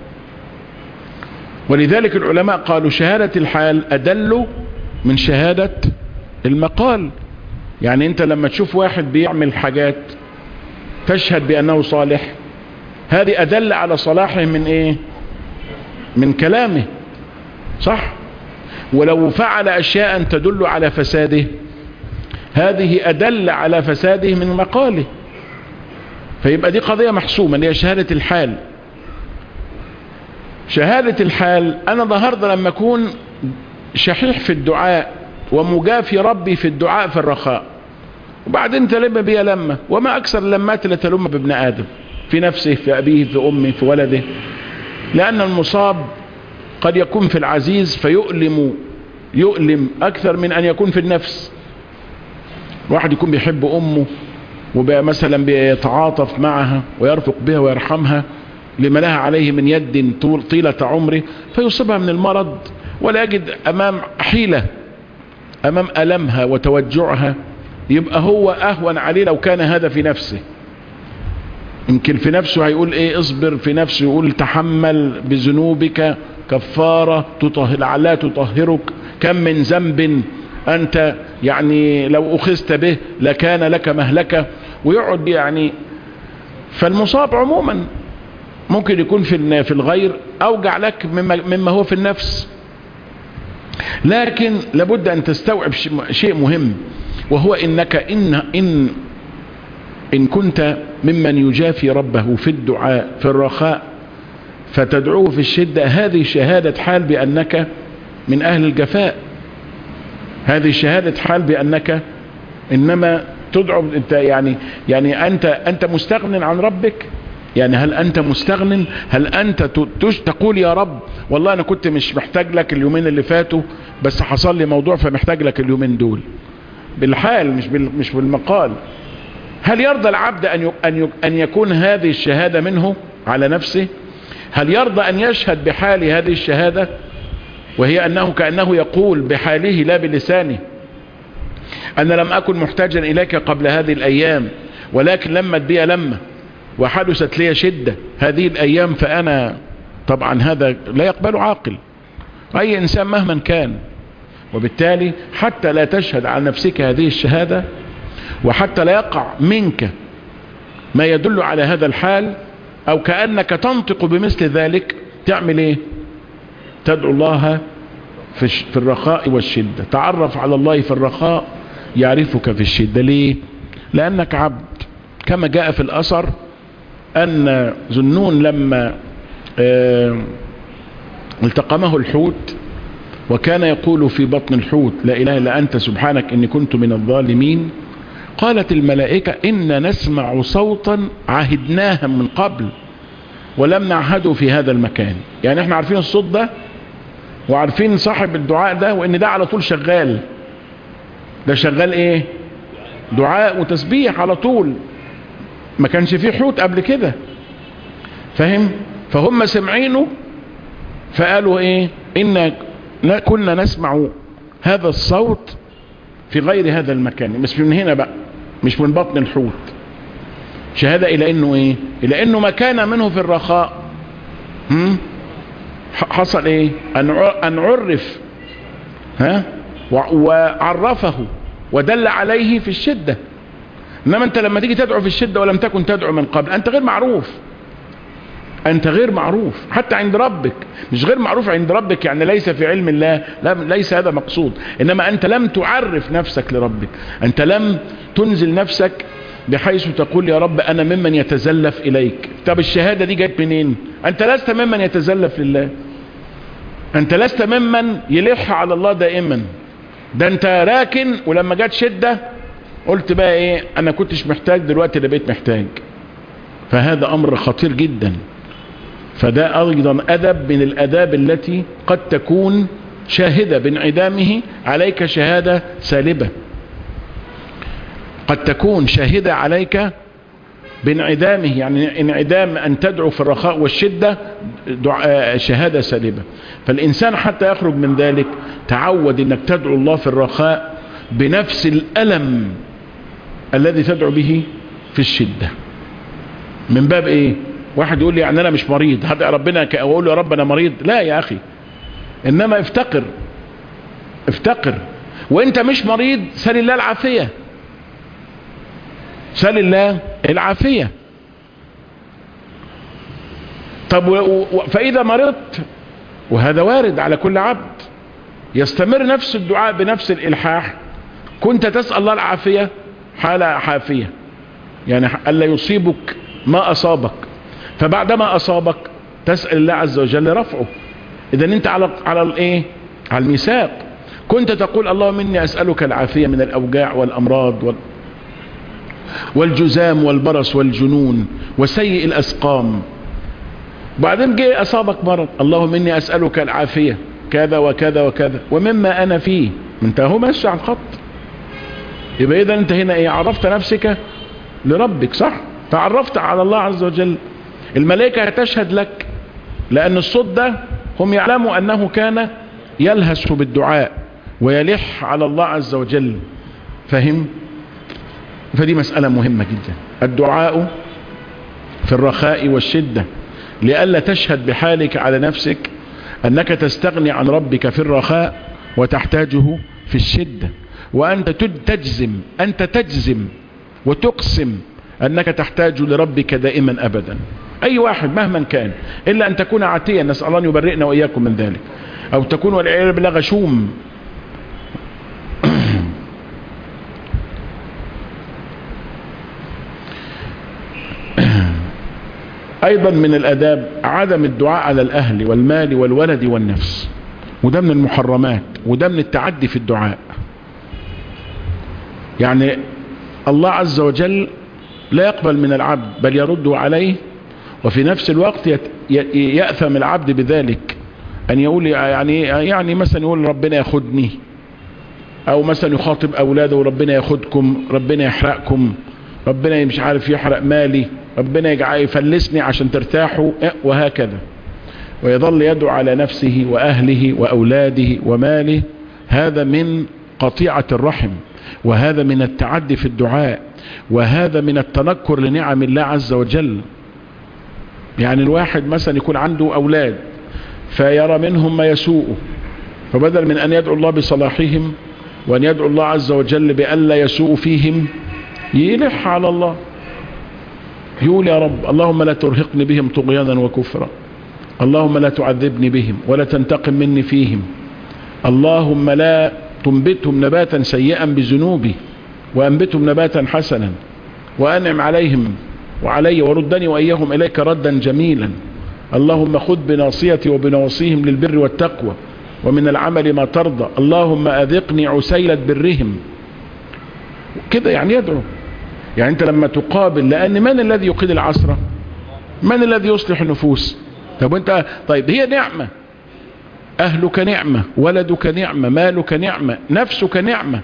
ولذلك العلماء قالوا شهادة الحال أدل من شهادة المقال. يعني أنت لما تشوف واحد بيعمل حاجات تشهد بأنه صالح، هذه أدل على صلاحه من إيه؟ من كلامه، صح؟ ولو فعل أشياء تدل على فساده هذه أدل على فساده من مقاله. فيبقى دي قضية محسومة اللي هي شهادة الحال. شهادة الحال أنا ظهرت لما أكون شحيح في الدعاء ومجافي ربي في الدعاء في الرخاء، وبعدين تلم بي لما، وما أكثر اللمات اللي تلم بابن آدم في نفسه في أبيه في أمه في ولده. لأن المصاب قد يكون في العزيز فيؤلم يؤلم أكثر من أن يكون في النفس. واحد يكون بيحب أمه ومثلا بيتعاطف معها ويرفق بها ويرحمها لما لها عليه من يد طول طيلة عمره، فيصيبها من المرض ولا يجد أمام حيلة أمام ألمها وتوجعها، يبقى هو أهون عليه لو كان هذا في نفسه. يمكن في نفسه هيقول ايه؟ اصبر. في نفسه يقول تحمل بذنوبك كفارة تطهر لعلها تطهرك، كم من ذنب انت يعني لو اخذت به لكان لك مهلكة، ويقعد يعني. فالمصاب عموما ممكن يكون في في الغير اوجع لك مما, مما هو في النفس. لكن لابد ان تستوعب شيء مهم، وهو انك ان ان إن كنت ممن يجافي ربه في الدعاء في الرخاء فتدعوه في الشدة، هذه شهادة حال بأنك من أهل الجفاء. هذه شهادة حال بأنك إنما تدعو أنت يعني يعني أنت أنت مستغن عن ربك. يعني هل أنت مستغن؟ هل أنت تقول يا رب والله أنا كنت مش محتاج لك اليومين اللي فاتوا، بس حصل لي موضوع فمحتاج لك اليومين دول؟ بالحال مش مش بالمقال. هل يرضى العبد أن أن أن يكون هذه الشهادة منه على نفسه؟ هل يرضى أن يشهد بحال هذه الشهادة وهي أنه كأنه يقول بحاله لا بلسانه أنا لم أكن محتاجا إليك قبل هذه الأيام، ولكن لما بي لما وحدثت لي شدة هذه الأيام فأنا طبعا هذا لا يقبل عاقل أي إنسان مهما كان. وبالتالي حتى لا تشهد عن نفسك هذه الشهادة، وحتى لا يقع منك ما يدل على هذا الحال، او كأنك تنطق بمثل ذلك، تعمل ايه؟ تدعو الله في الرخاء والشدة. تعرف على الله في الرخاء يعرفك في الشدة. ليه؟ لأنك عبد. كما جاء في الأثر أن ذنون لما اه التقمه الحوت وكان يقول في بطن الحوت لا إله إلا أنت سبحانك إني كنت من الظالمين، قالت الملائكة إن نسمع صوتا عهدناها من قبل ولم نعهده في هذا المكان. يعني احنا عارفين الصوت ده وعارفين صاحب الدعاء ده، وإن ده على طول شغال. ده شغال ايه؟ دعاء وتسبيح على طول. ما كانش فيه حوت قبل كده، فهم؟ فهم سمعينه فقالوا ايه؟ إن كنا نسمع هذا الصوت في غير هذا المكان، بس من هنا بقى مش من بطن الحوت. شهادة الى انه ايه؟ الى انه ما كان منه في الرخاء هم؟ حصل ايه؟ ان عرف ها وعرفه ودل عليه في الشدة. انما انت لما تيجي تدعو في الشدة ولم تكن تدعو من قبل، انت غير معروف، انت غير معروف حتى عند ربك. مش غير معروف عند ربك يعني ليس في علم الله، لا، ليس هذا مقصود، انما انت لم تعرف نفسك لربك، انت لم تنزل نفسك بحيث تقول يا رب انا ممن يتزلف اليك. طب الشهادة دي جت منين؟ انت لست ممن يتزلف لله، انت لست ممن يلح على الله دائما، ده انت راكن، ولما جت شدة قلت بقى ايه، انا كنتش محتاج دلوقتي ده بقيت محتاج. فهذا امر خطير جدا. فده ايضا ادب من الاداب التي قد تكون شاهدة بانعدامه عليك شهادة سالبة، قد تكون شاهدة عليك بانعدامه، يعني انعدام ان تدعو في الرخاء والشدة شهادة سالبة. فالانسان حتى يخرج من ذلك تعود انك تدعو الله في الرخاء بنفس الالم الذي تدعو به في الشدة. من باب ايه؟ واحد يقول لي يعني انا مش مريض هدعي ربنا واقول له يا رب انا مريض؟ لا يا اخي، انما افتقر، افتقر وانت مش مريض، سل الله العافية، سل الله العافية. طب فاذا مرضت، وهذا وارد على كل عبد، يستمر نفس الدعاء بنفس الالحاح، كنت تسأل الله العافية حالة حافية، يعني ألا يصيبك ما أصابك، فبعدما أصابك تسأل الله عز وجل رفعه. إذا أنت على على الإيه؟ على الميثاق. كنت تقول اللهم إني أسألك العافية من الأوجاع والأمراض وال والجزام والبرص والجنون وسيء الأسقام. بعدين جاء أصابك مرض، اللهم إني أسألك العافية كذا وكذا وكذا ومما أنا فيه، انت هو ماشي على الخط. يبقى إذا أنت هنا إيه؟ عرفت نفسك لربك، صح؟ تعرفت على الله عز وجل. الملائكة تشهد لك، لأن الصوت ده هم يعلموا أنه كان يلهس بالدعاء ويلح على الله عز وجل، فهم؟ فدي مسألة مهمة جدا، الدعاء في الرخاء والشدة، لئلا تشهد بحالك على نفسك أنك تستغني عن ربك في الرخاء وتحتاجه في الشدة، وأنت تجزم، أنت تجزم وتقسم أنك تحتاج لربك دائما أبدا. أي واحد مهما كان، إلا أن تكون عاتيا، نسأل الله أن يبرئنا وإياكم من ذلك، أو تكون والعياذ بالله غشوم. أيضا من الأداب عدم الدعاء على الأهل والمال والولد والنفس، وده من المحرمات، وده من التعدي في الدعاء. يعني الله عز وجل لا يقبل من العبد بل يرده عليه، وفي نفس الوقت يأثم العبد بذلك، أن يقول يعني يعني مثلا يقول ربنا ياخدني، أو مثلا يخاطب أولاده وربنا ياخدكم، ربنا يحرقكم، ربنا مش عارف يحرق مالي، ربنا يجعل يفلسني عشان ترتاحوا، وهكذا. ويظل يدعو على نفسه وأهله وأولاده وماله. هذا من قطيعة الرحم، وهذا من التعدي في الدعاء، وهذا من التنكر لنعم الله عز وجل. يعني الواحد مثلا يكون عنده أولاد فيرى منهم ما يسوءه، فبدل من أن يدعو الله بصلاحهم وأن يدعو الله عز وجل بألا يسوء فيهم، يلح على الله، يقول يا رب اللهم لا ترهقني بهم طغيانا وكفرا، اللهم لا تعذبني بهم ولا تنتقم مني فيهم، اللهم لا تنبتهم نباتا سيئا بذنوبي وأنبتهم نباتا حسنا، وأنعم عليهم وعلي وردني وإياهم إليك ردا جميلا، اللهم خذ بناصيتي وبنواصيهم للبر والتقوى ومن العمل ما ترضى، اللهم أذقني عسيلة برهم. كده يعني يدعو. يعني أنت لما تقابل، لأن من الذي يقيد العصر؟ من الذي يصلح النفوس؟ طب أنت طيب هي نعمة، أهلك نعمة، ولدك نعمة، مالك نعمة، نفسك نعمة،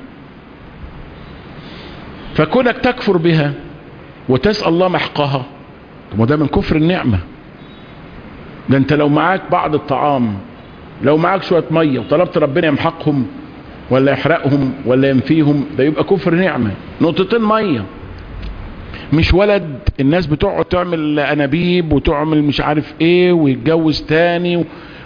فكونك تكفر بها وتسأل الله محقها، وده من كفر النعمة. ده أنت لو معاك بعض الطعام، لو معاك شوية مية وطلبت ربنا يمحقهم ولا يحرقهم ولا ينفيهم، ده يبقى كفر نعمة. نقطتين مية، مش ولد الناس بتقعد تعمل أنابيب وتعمل مش عارف ايه ويتجوز تاني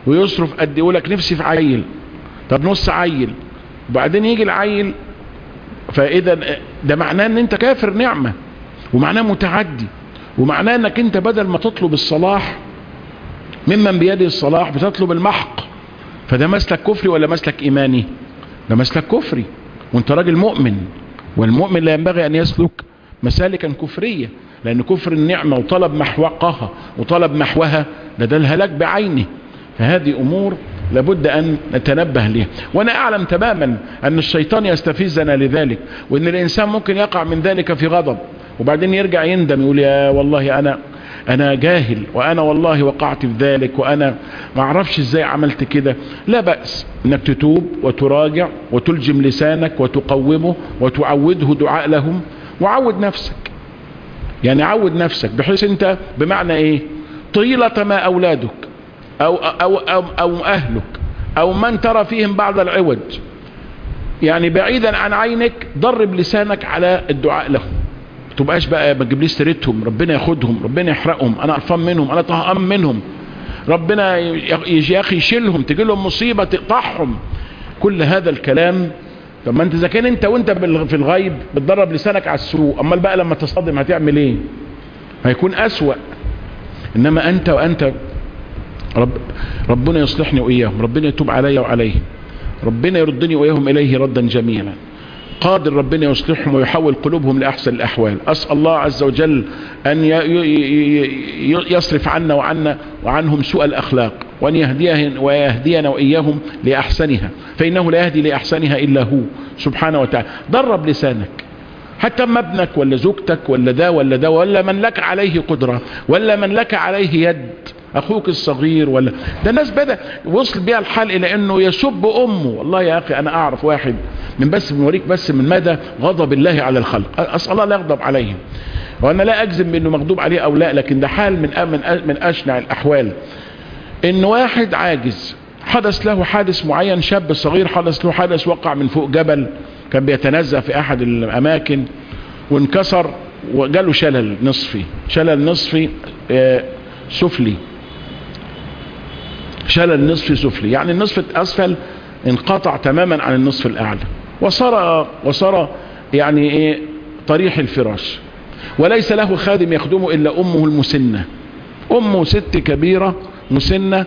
ويصرف قد يقول لك نفسي في عيل، طب نص عيل، وبعدين يجي العيل، فاذا ده معناه ان انت كافر نعمة، ومعناه متعدي، ومعناه انك انت بدل ما تطلب الصلاح ممن بيده الصلاح بتطلب المحق. فده مسلك كفري ولا مسلك ايماني؟ ده مسلك كفري، وانت راجل مؤمن، والمؤمن لا ينبغي ان يسلك مسالكا كفرية، لان كفر النعمة وطلب محوقها وطلب محوها ده, ده الهلاك بعينه. فهذه امور لابد ان نتنبه لها. وانا اعلم تماما ان الشيطان يستفزنا لذلك، وان الانسان ممكن يقع من ذلك في غضب، وبعدين يرجع يندم يقول يا والله انا انا جاهل، وانا والله وقعت في ذلك، وانا ما اعرفش ازاي عملت كده. لا بأس انك تتوب وتراجع وتلجم لسانك وتقومه وتعوده دعاء لهم، وعود نفسك، يعني عود نفسك بحيث انت بمعنى ايه، طيلة ما اولادك أو, أو, أو, أو أهلك أو من ترى فيهم بعض العوج، يعني بعيدا عن عينك درب لسانك على الدعاء لهم. تبقاش بقى ما تجيبليش سيرتهم، ربنا ياخدهم، ربنا يحرقهم، أنا قرفان منهم، أنا طهقان منهم، ربنا يا أخي يشيلهم، تجي لهم مصيبة تقطعهم. كل هذا الكلام، طب ما أنت إذا كان أنت وأنت في الغيب بتدرب لسانك على السوء، أمال بقى لما تصطدم هتعمل إيه؟ هيكون أسوأ. إنما أنت وأنت رب ربنا يصلحني وإياهم، ربنا يتوب علي وعليه، ربنا يردني وإياهم إليه ردا جميلا، قادر ربنا يصلحهم ويحول قلوبهم لأحسن الأحوال. أسأل الله عز وجل أن يصرف عنا وعنا وعنهم سوء الأخلاق، وأن يهدينا وإياهم لأحسنها، فإنه لا يهدي لأحسنها إلا هو سبحانه وتعالى. درب لسانك حتى ما ابنك ولا زوجتك ولا ده ولا ده ولا من لك عليه قدرة ولا من لك عليه يد، اخوك الصغير ولا ده، الناس بدأ وصل بيها الحال الى انه يسب امه. والله يا اخي انا اعرف واحد من بس بنوريك بس من مدى غضب الله على الخلق، اسال الله لا يغضب عليهم، وانا لا اجزم بانه مغضوب عليه او لا، لكن ده حال من من من اشنع الاحوال. ان واحد عاجز حدث له حادث معين، شاب صغير حدث له حادث، وقع من فوق جبل، كان بيتنزه في احد الاماكن وانكسر وجاله شلل نصفي، شلل نصفي آه سفلي، شلل نصف سفلي، يعني النصف الاسفل انقطع تماما عن النصف الاعلى، وصار وصار يعني ايه طريح الفراش، وليس له خادم يخدمه الا امه المسنه. امه ست كبيره مسنه،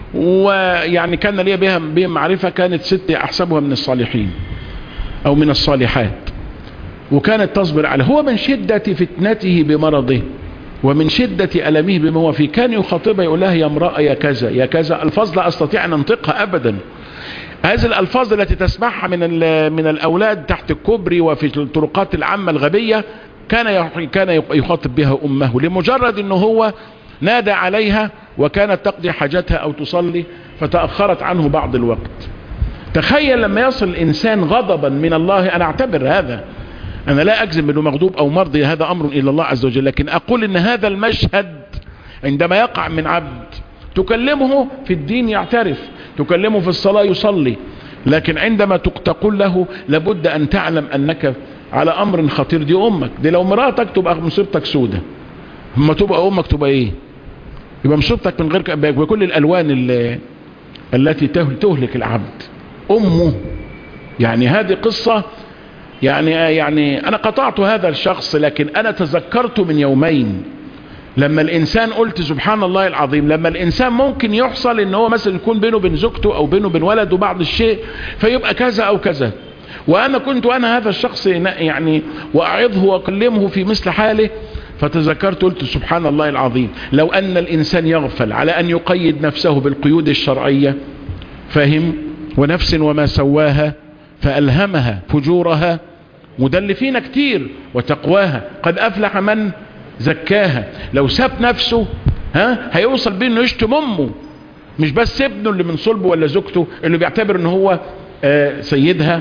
ويعني كان لي بها بها معرفه، كانت ست احسبها من الصالحين او من الصالحات، وكانت تصبر عليه. هو من شده فتنته بمرضه ومن شدة ألمه بما هو فيه كان يخاطبها يقول لها يا امرأة يا كذا يا كذا، الفاظ لا أستطيع أن أنطقها أبدا. هذه الألفاظ التي تسمعها من من الأولاد تحت الكوبري وفي الطرقات العامة الغبية، كان كان يخاطب بها أمه لمجرد أنه هو نادى عليها وكانت تقضي حاجتها أو تصلي فتأخرت عنه بعض الوقت. تخيل لما يصل الإنسان غضبا من الله، أنا أعتبر هذا، أنا لا أجزم أنه مغضوب أو مرضي، هذا أمر إلى الله عز وجل، لكن أقول أن هذا المشهد عندما يقع من عبد تكلمه في الدين يعترف، تكلمه في الصلاة يصلي، لكن عندما تقول له لابد أن تعلم أنك على أمر خطير. دي أمك، دي لو مراتك تبقى مصيبتك سودة، اما تبقى أمك تبقى إيه؟ يبقى مصيبتك من غير بكل الألوان اللي التي تهلك العبد. أمه، يعني هذه قصة، يعني يعني أنا قطعت هذا الشخص، لكن أنا تذكرت من يومين لما الإنسان قلت سبحان الله العظيم، لما الإنسان ممكن يحصل إن هو مثلا يكون بينه وبين زوجته أو بينه وبين ولده بعض الشيء فيبقى كذا أو كذا، وأنا كنت وأنا هذا الشخص يعني وأعظه وأكلمه في مثل حاله، فتذكرت قلت سبحان الله العظيم، لو أن الإنسان يغفل على أن يقيد نفسه بالقيود الشرعية، فهم، ونفس وما سواها فألهمها فجورها، مدلفين كتير، وتقواها قد أفلح من زكاها. لو ساب نفسه ها هيوصل بيه انه يشتم امه، مش بس ابنه اللي من صلبه ولا زوجته اللي بيعتبر انه هو آه سيدها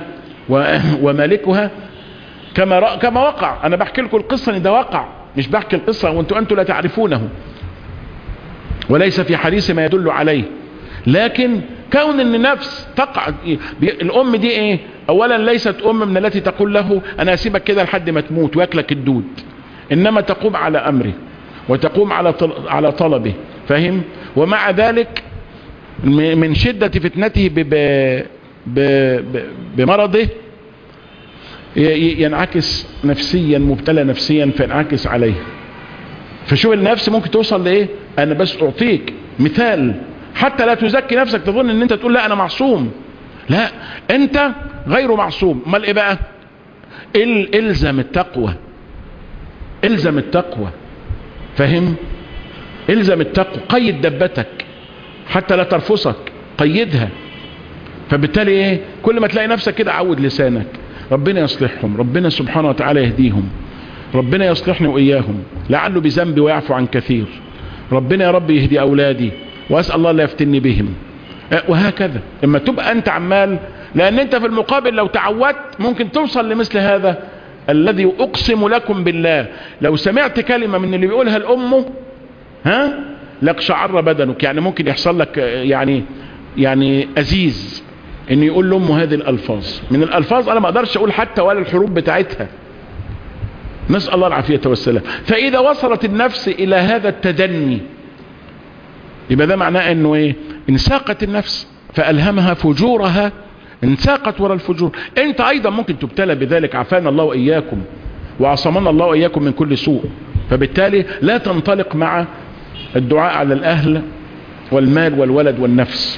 ومالكها، كما كما وقع. انا بحكي لكم القصه ان ده وقع، مش بحكي القصه وانتم انتم لا تعرفونه، وليس في حديث ما يدل عليه، لكن كون ان نفس تقع. الام دي ايه؟ اولا ليست ام من التي تقول له انا اسيبك كده لحد ما تموت واكلك الدود، انما تقوم على امره وتقوم على على طلبه، فهم؟ ومع ذلك من شدة فتنته ب ب ب بمرضه ينعكس نفسيا، مبتلى نفسيا فينعكس عليه. فشوف النفس ممكن توصل لايه. انا بس اعطيك مثال حتى لا تزكي نفسك تظن ان انت تقول لا انا معصوم. لا، انت غير معصوم. امال ايه بقى؟ ال الزم التقوى، الزم التقوى، فهم؟ الزم التقوى، قيد دبتك حتى لا ترفصك، قيدها. فبالتالي ايه؟ كل ما تلاقي نفسك كده عود لسانك ربنا يصلحهم، ربنا سبحانه وتعالى يهديهم، ربنا يصلحني وإياهم، لعله بذنبي ويعفو عن كثير، ربنا يا رب يهدي أولادي وأسأل الله لا يفتني بهم، وهكذا. لما تبقى أنت عمال، لأن أنت في المقابل لو تعودت ممكن توصل لمثل هذا الذي أقسم لكم بالله لو سمعت كلمة من اللي بيقولها الأم ها لك شعر بدنك. يعني ممكن يحصل لك يعني يعني أزيز إن يقول لأمه هذه الألفاظ. من الألفاظ أنا ما أقدرش أقول حتى ولا الحروف بتاعتها، نسأل الله العافية والسلام. فإذا وصلت النفس إلى هذا التدني يبقى ده معناه أنه إيه؟ انساقت النفس فألهمها فجورها، انساقت وراء الفجور. أنت أيضا ممكن تبتلى بذلك، عافانا الله وإياكم وعصمنا الله وإياكم من كل سوء. فبالتالي لا تنطلق مع الدعاء على الأهل والمال والولد والنفس.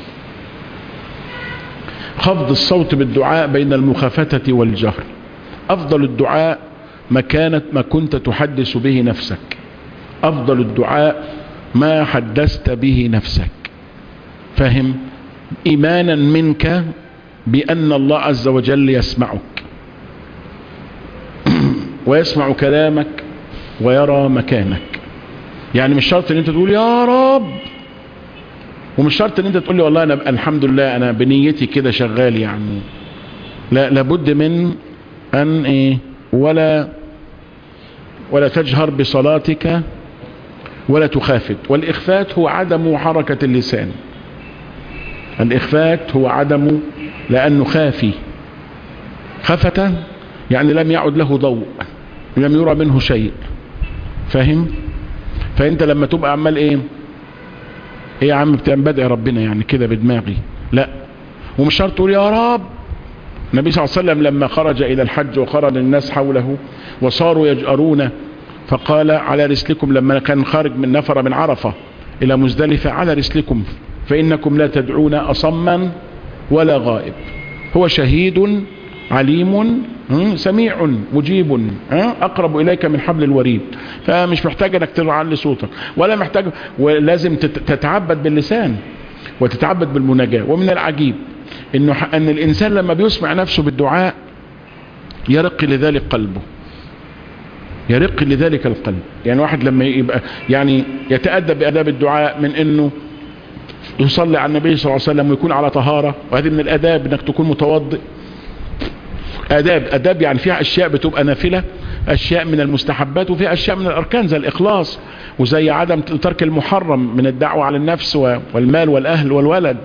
خفض الصوت بالدعاء بين المخافتة والجهر. أفضل الدعاء ما كانت ما كنت تحدث به نفسك، أفضل الدعاء ما حدثت به نفسك، فهم؟ إيمانا منك بأن الله عز وجل يسمعك ويسمع كلامك ويرى مكانك. يعني مش شرط ان انت تقول يا رب، ومش شرط ان انت تقول لي والله انا الحمد لله انا بنيتي كده شغال يعني. لا، لابد من ان ايه؟ ولا ولا تجهر بصلاتك ولا تخافت. والإخفات هو عدم حركة اللسان، الإخفات هو عدم، لأنه خافي. خفت يعني لم يعد له ضوء، لم يرى منه شيء، فاهم؟ فأنت لما تبقى عمال ايه ايه يا عم بتنبدأ ربنا يعني كده بدماغي، لا. ومش شرط تقول يا رب. النبي صلى الله عليه وسلم لما خرج إلى الحج وخرج الناس حوله وصاروا يجأرون فقال على رسلكم، لما كان خارج من نفر من عرفة إلى مزدلفة، على رسلكم فإنكم لا تدعون أصما ولا غائب، هو شهيد عليم سميع مجيب أقرب إليك من حبل الوريد. فمش محتاج أنك تعلي صوتك ولا محتاج، ولازم تتعبد باللسان وتتعبد بالمناجاة. ومن العجيب إنه أن الإنسان لما بيسمع نفسه بالدعاء يرق لذلك قلبه، يرق لذلك القلب. يعني واحد لما يبقى يعني يتأدب بأداب الدعاء من إنه يصلي على النبي صلى الله عليه وسلم ويكون على طهارة، وهذه من الأداب إنك تكون متوضئ. أداب أداب يعني فيها أشياء بتبقى نافلة، أشياء من المستحبات، وفيها أشياء من الأركان زي الإخلاص وزي عدم ترك المحرم من الدعوة على النفس والمال والأهل والولد.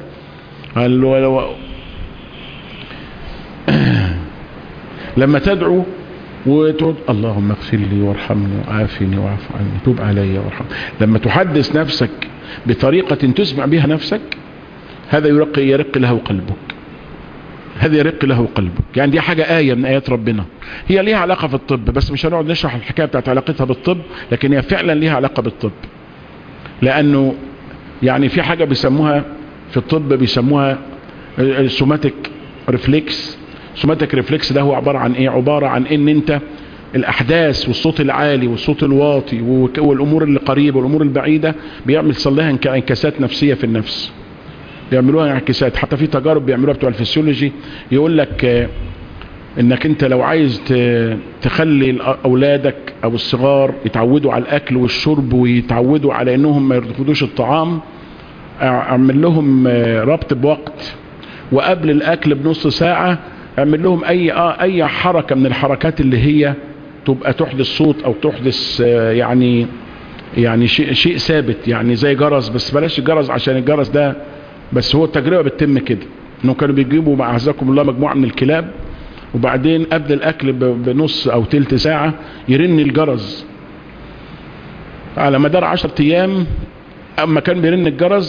لما تدعو وتقول اللهم اغفر لي وارحمني وعافني واعف عني توب علي وارحمني، لما تحدث نفسك بطريقة تسمع بها نفسك، هذا يرق يرق له قلبك، هذا يرق له قلبك. يعني دي حاجة آية من آيات ربنا، هي ليها علاقة في الطب، بس مش هنقعد نشرح الحكاية بتاعت علاقتها بالطب، لكن هي فعلا ليها علاقة بالطب. لأنه يعني في حاجة بيسموها في الطب بيسموها السوماتيك ريفلكس. سوماتيك ريفلكس ده هو عبارة عن ايه؟ عبارة عن ان انت الاحداث والصوت العالي والصوت الواطي والامور اللي قريبة والامور البعيدة بيعمل صلها انكاسات نفسية في النفس، بيعملوها انعكاسات. حتى في تجارب بيعملوها بتوع الفسيولوجي، يقول لك انك انت لو عايز تخلي اولادك او الصغار يتعودوا على الاكل والشرب ويتعودوا على انهم ما يرفضوش الطعام، اعمل لهم ربط بوقت، وقبل الاكل بنص ساعة اعمل لهم اي اه اي حركة من الحركات اللي هي تبقى تحدث صوت او تحدث آه يعني يعني شيء شيء ثابت، يعني زي جرس، بس بلاش الجرس عشان الجرس ده، بس هو التجربة بتتم كده. انه كانوا بيجيبوا مع اعزكم الله مجموعة من الكلاب، وبعدين قبل الاكل بنص او تلت ساعة يرن الجرس. على مدار عشرة ايام اما كان بيرن الجرس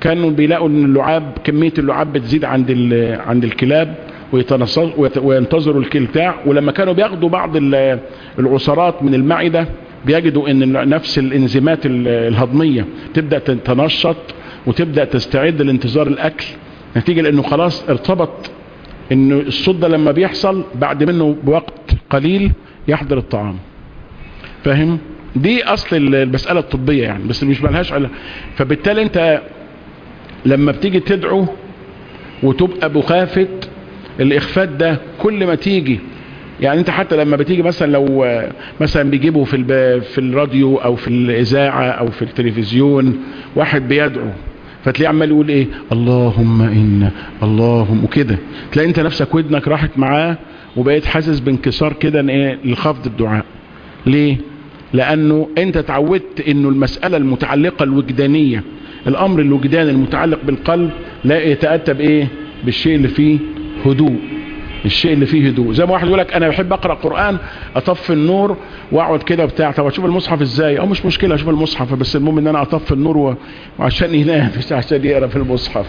كانوا بيلاقوا ان اللعاب، كمية اللعاب بتزيد عند عند الكلاب وينتظروا الكلتاع، ولما كانوا بياخدوا بعض العصارات من المعدة بيجدوا ان نفس الانزيمات الهضمية تبدأ تنشط وتبدأ تستعد لانتظار الاكل، نتيجة لانه خلاص ارتبط ان الصوت ده لما بيحصل بعد منه بوقت قليل يحضر الطعام. فاهم؟ دي اصل المسألة الطبية يعني، بس مش ملهاش علاقة. فبالتالي انت لما بتيجي تدعو وتبقى بخافة الاخفات ده كل ما تيجي، يعني انت حتى لما بتيجي مثلا لو مثلا بيجيبوا في في الراديو او في الاذاعة او في التلفزيون واحد بيدعو، فتلاقيه عمال يقول ايه اللهم ان اللهم وكده، تلاقي انت نفسك ودنك راحت معاه وبقيت حاسس بانكسار كده ان ايه لخفض الدعاء. ليه؟ لانه انت تعودت انه المسألة المتعلقة الوجدانية، الامر الوجداني المتعلق بالقلب لا يتأتى بايه؟ بالشيء اللي فيه هدوء، الشيء اللي فيه هدوء. زي ما واحد يقول لك انا بحب اقرا قران، اطفي النور واقعد كده وبتاع، طب اشوف المصحف ازاي؟ او مش مشكله اشوف المصحف، بس المهم ان انا اطفي النور و... وعشان ينام مش عشان يقرا في المصحف.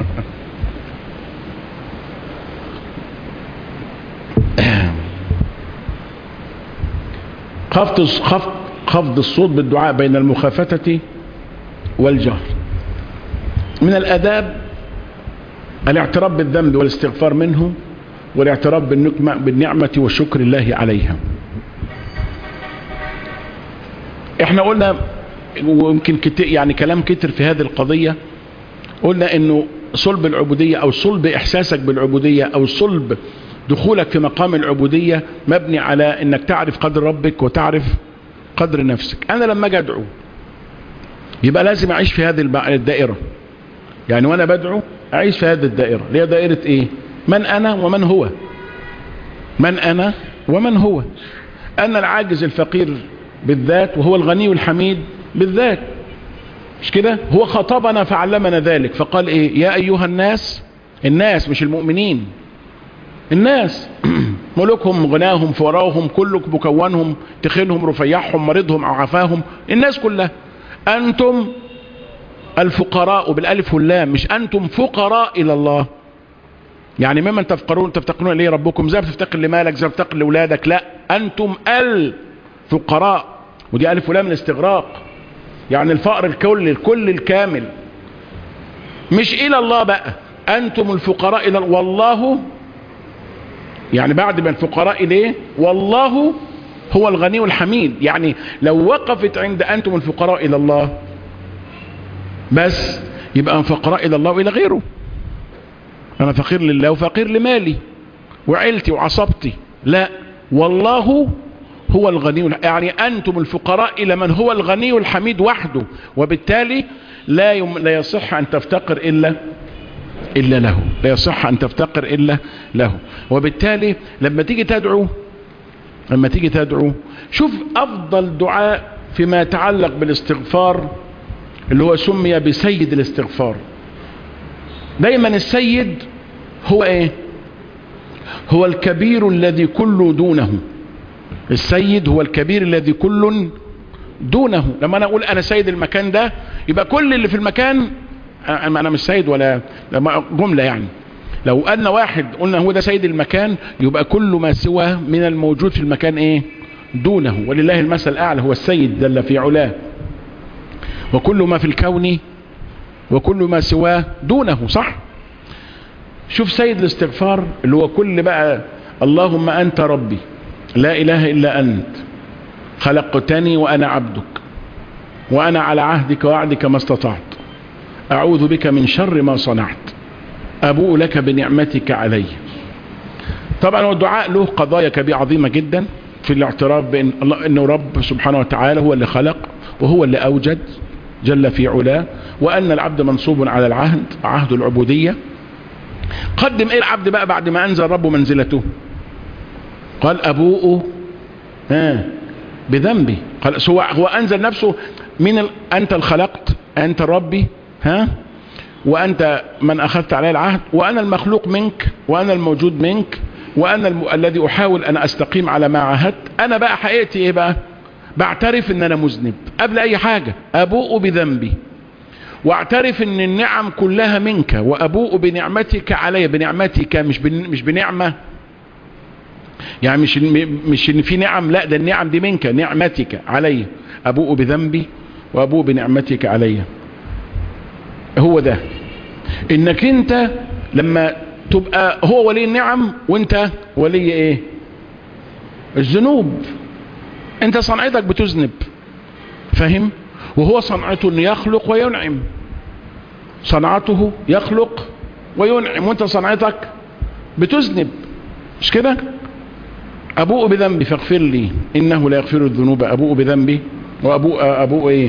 خفض خفض خفض الصوت بالدعاء بين المخافتة والجهر. من الآداب الاعتراف بالذنب والاستغفار منه، والاعتراف بالنعمة والشكر الله عليها. احنا قلنا ويمكن كتير يعني كلام كتير في هذه القضية، قلنا انه صلب العبودية او صلب احساسك بالعبودية او صلب دخولك في مقام العبودية مبني على انك تعرف قدر ربك وتعرف قدر نفسك. انا لما اجي ادعو يبقى لازم اعيش في هذه الدائرة، يعني وانا بدعو اعيش في هذه الدائرة اللي هي دائرة ايه؟ من انا ومن هو. من انا ومن هو. انا العاجز الفقير بالذات وهو الغني الحميد بالذات، مش كده؟ هو خاطبنا فعلمنا ذلك فقال ايه؟ يا ايها الناس، الناس مش المؤمنين، الناس ملوكهم غناهم فوراهم كلك مكونهم تخينهم رفيعهم مريضهم او عفاهم، الناس كلها انتم الفقراء بالالف واللام، مش انتم فقراء الى الله. يعني ممن تفقرون تفتقرون اليه ربكم، زي بتفتقر لمالك زي بتفتقر لاولادك، لا انتم الفقراء، ودي الف ولام الاستغراق، يعني الفقر الكل الكل الكامل، مش الى الله بقى، انتم الفقراء الى والله، يعني بعد ما الفقراء اليه والله هو الغني الحميد. يعني لو وقفت عند انتم الفقراء الى الله بس يبقى فقراء الى الله والى غيره. انا فقير لله وفقير لمالي وعيلتي وعصبتي، لا والله هو الغني، يعني انتم الفقراء الى من هو الغني الحميد وحده، وبالتالي لا يم... لا يصح ان تفتقر الا الا له، لا يصح ان تفتقر الا له. وبالتالي لما تيجي تدعو لما تيجي تدعو شوف افضل دعاء فيما يتعلق بالاستغفار اللي هو سمي بسيد الاستغفار. دايما السيد هو ايه؟ هو الكبير الذي كل دونه. السيد هو الكبير الذي كل دونه. لما انا اقول انا سيد المكان ده يبقى كل اللي في المكان، انا مش سيد ولا جملة يعني. لو ان واحد قلنا هو ده سيد المكان يبقى كل ما سوى من الموجود في المكان ايه؟ دونه. ولله المثل الاعلى، هو السيد جل في علاه، وكل ما في الكون وكل ما سواه دونه، صح؟ شوف سيد الاستغفار اللي هو كل بقى اللهم انت ربي لا اله الا انت خلقتني وانا عبدك وانا على عهدك ووعدك ما استطعت اعوذ بك من شر ما صنعت ابوء لك بنعمتك علي. طبعا الدعاء له قضايا كبيرة عظيمة جدا في الاعتراف بان الله انه رب سبحانه وتعالى هو اللي خلق وهو اللي اوجد جل في علاه، وان العبد منصوب على العهد، عهد العبودية. قدم ايه العبد بقى بعد ما انزل ربه منزلته؟ قال ابوء ها بذنبي. قال هو هو انزل نفسه من ال... انت الخلقت، انت ربي، ها، وانت من اخذت عليه العهد، وانا المخلوق منك، وانا الموجود منك، وانا الم... الذي احاول ان استقيم على ما عاهدت. انا بقى حقيقتي ايه بقى؟ بعترف ان انا مذنب قبل اي حاجة، ابوء بذنبي واعترف ان النعم كلها منك، وابوء بنعمتك علي. بنعمتك مش مش بنعمة، يعني مش مش ان في نعم، لا ده النعم دي منك، نعمتك علي. ابوء بذنبي وابوء بنعمتك علي. هو ده انك انت لما تبقى هو ولي النعم وانت ولي ايه؟ الذنوب. انت صنعتك بتذنب، فاهم؟ وهو صنعته ان يخلق وينعم. صنعته يخلق وينعم، وانت صنعتك بتذنب، مش كده؟ ابوء بذنبي فاغفر لي انه لا يغفر الذنوب. ابوء بذنبي وابوء ابوء ايه؟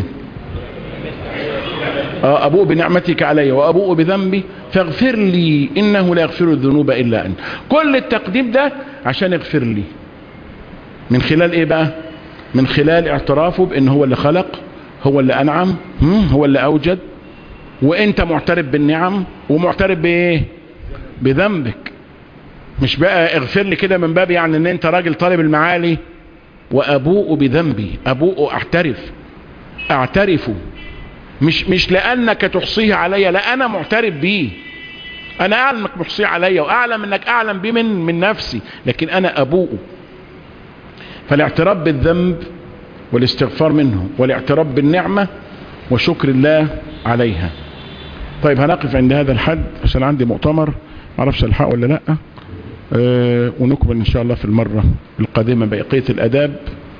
ابوء بنعمتك علي وابوء بذنبي فاغفر لي انه لا يغفر الذنوب الا انت. كل التقديم ده عشان يغفر لي. من خلال ايه بقى؟ من خلال اعترافه بان هو اللي خلق، هو اللي انعم، هو اللي اوجد، وانت معترف بالنعم ومعترف بايه؟ بذنبك. مش بقى اغفر لي كده من باب يعني ان انت راجل طالب المعالي. وابوء بذنبي، ابوء اعترف، اعترف مش مش لانك تحصيه علي، لا انا معترف بيه. انا اعلم انك محصيه علي واعلم انك اعلم بيه من من نفسي، لكن انا ابوء. فالاعتراف بالذنب والاستغفار منه والاعتراف بالنعمة وشكر الله عليها. طيب هنقف عند هذا الحد عشان عندي مؤتمر معرفش الحق ولا لا. أه ونكمل ان شاء الله في المرة القادمة بقية الاداب.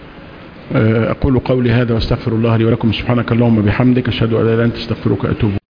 أه اقول قولي هذا واستغفر الله لي ولكم. سبحانك اللهم وبحمدك اشهد ان لا اله الا انت استغفرك واتوب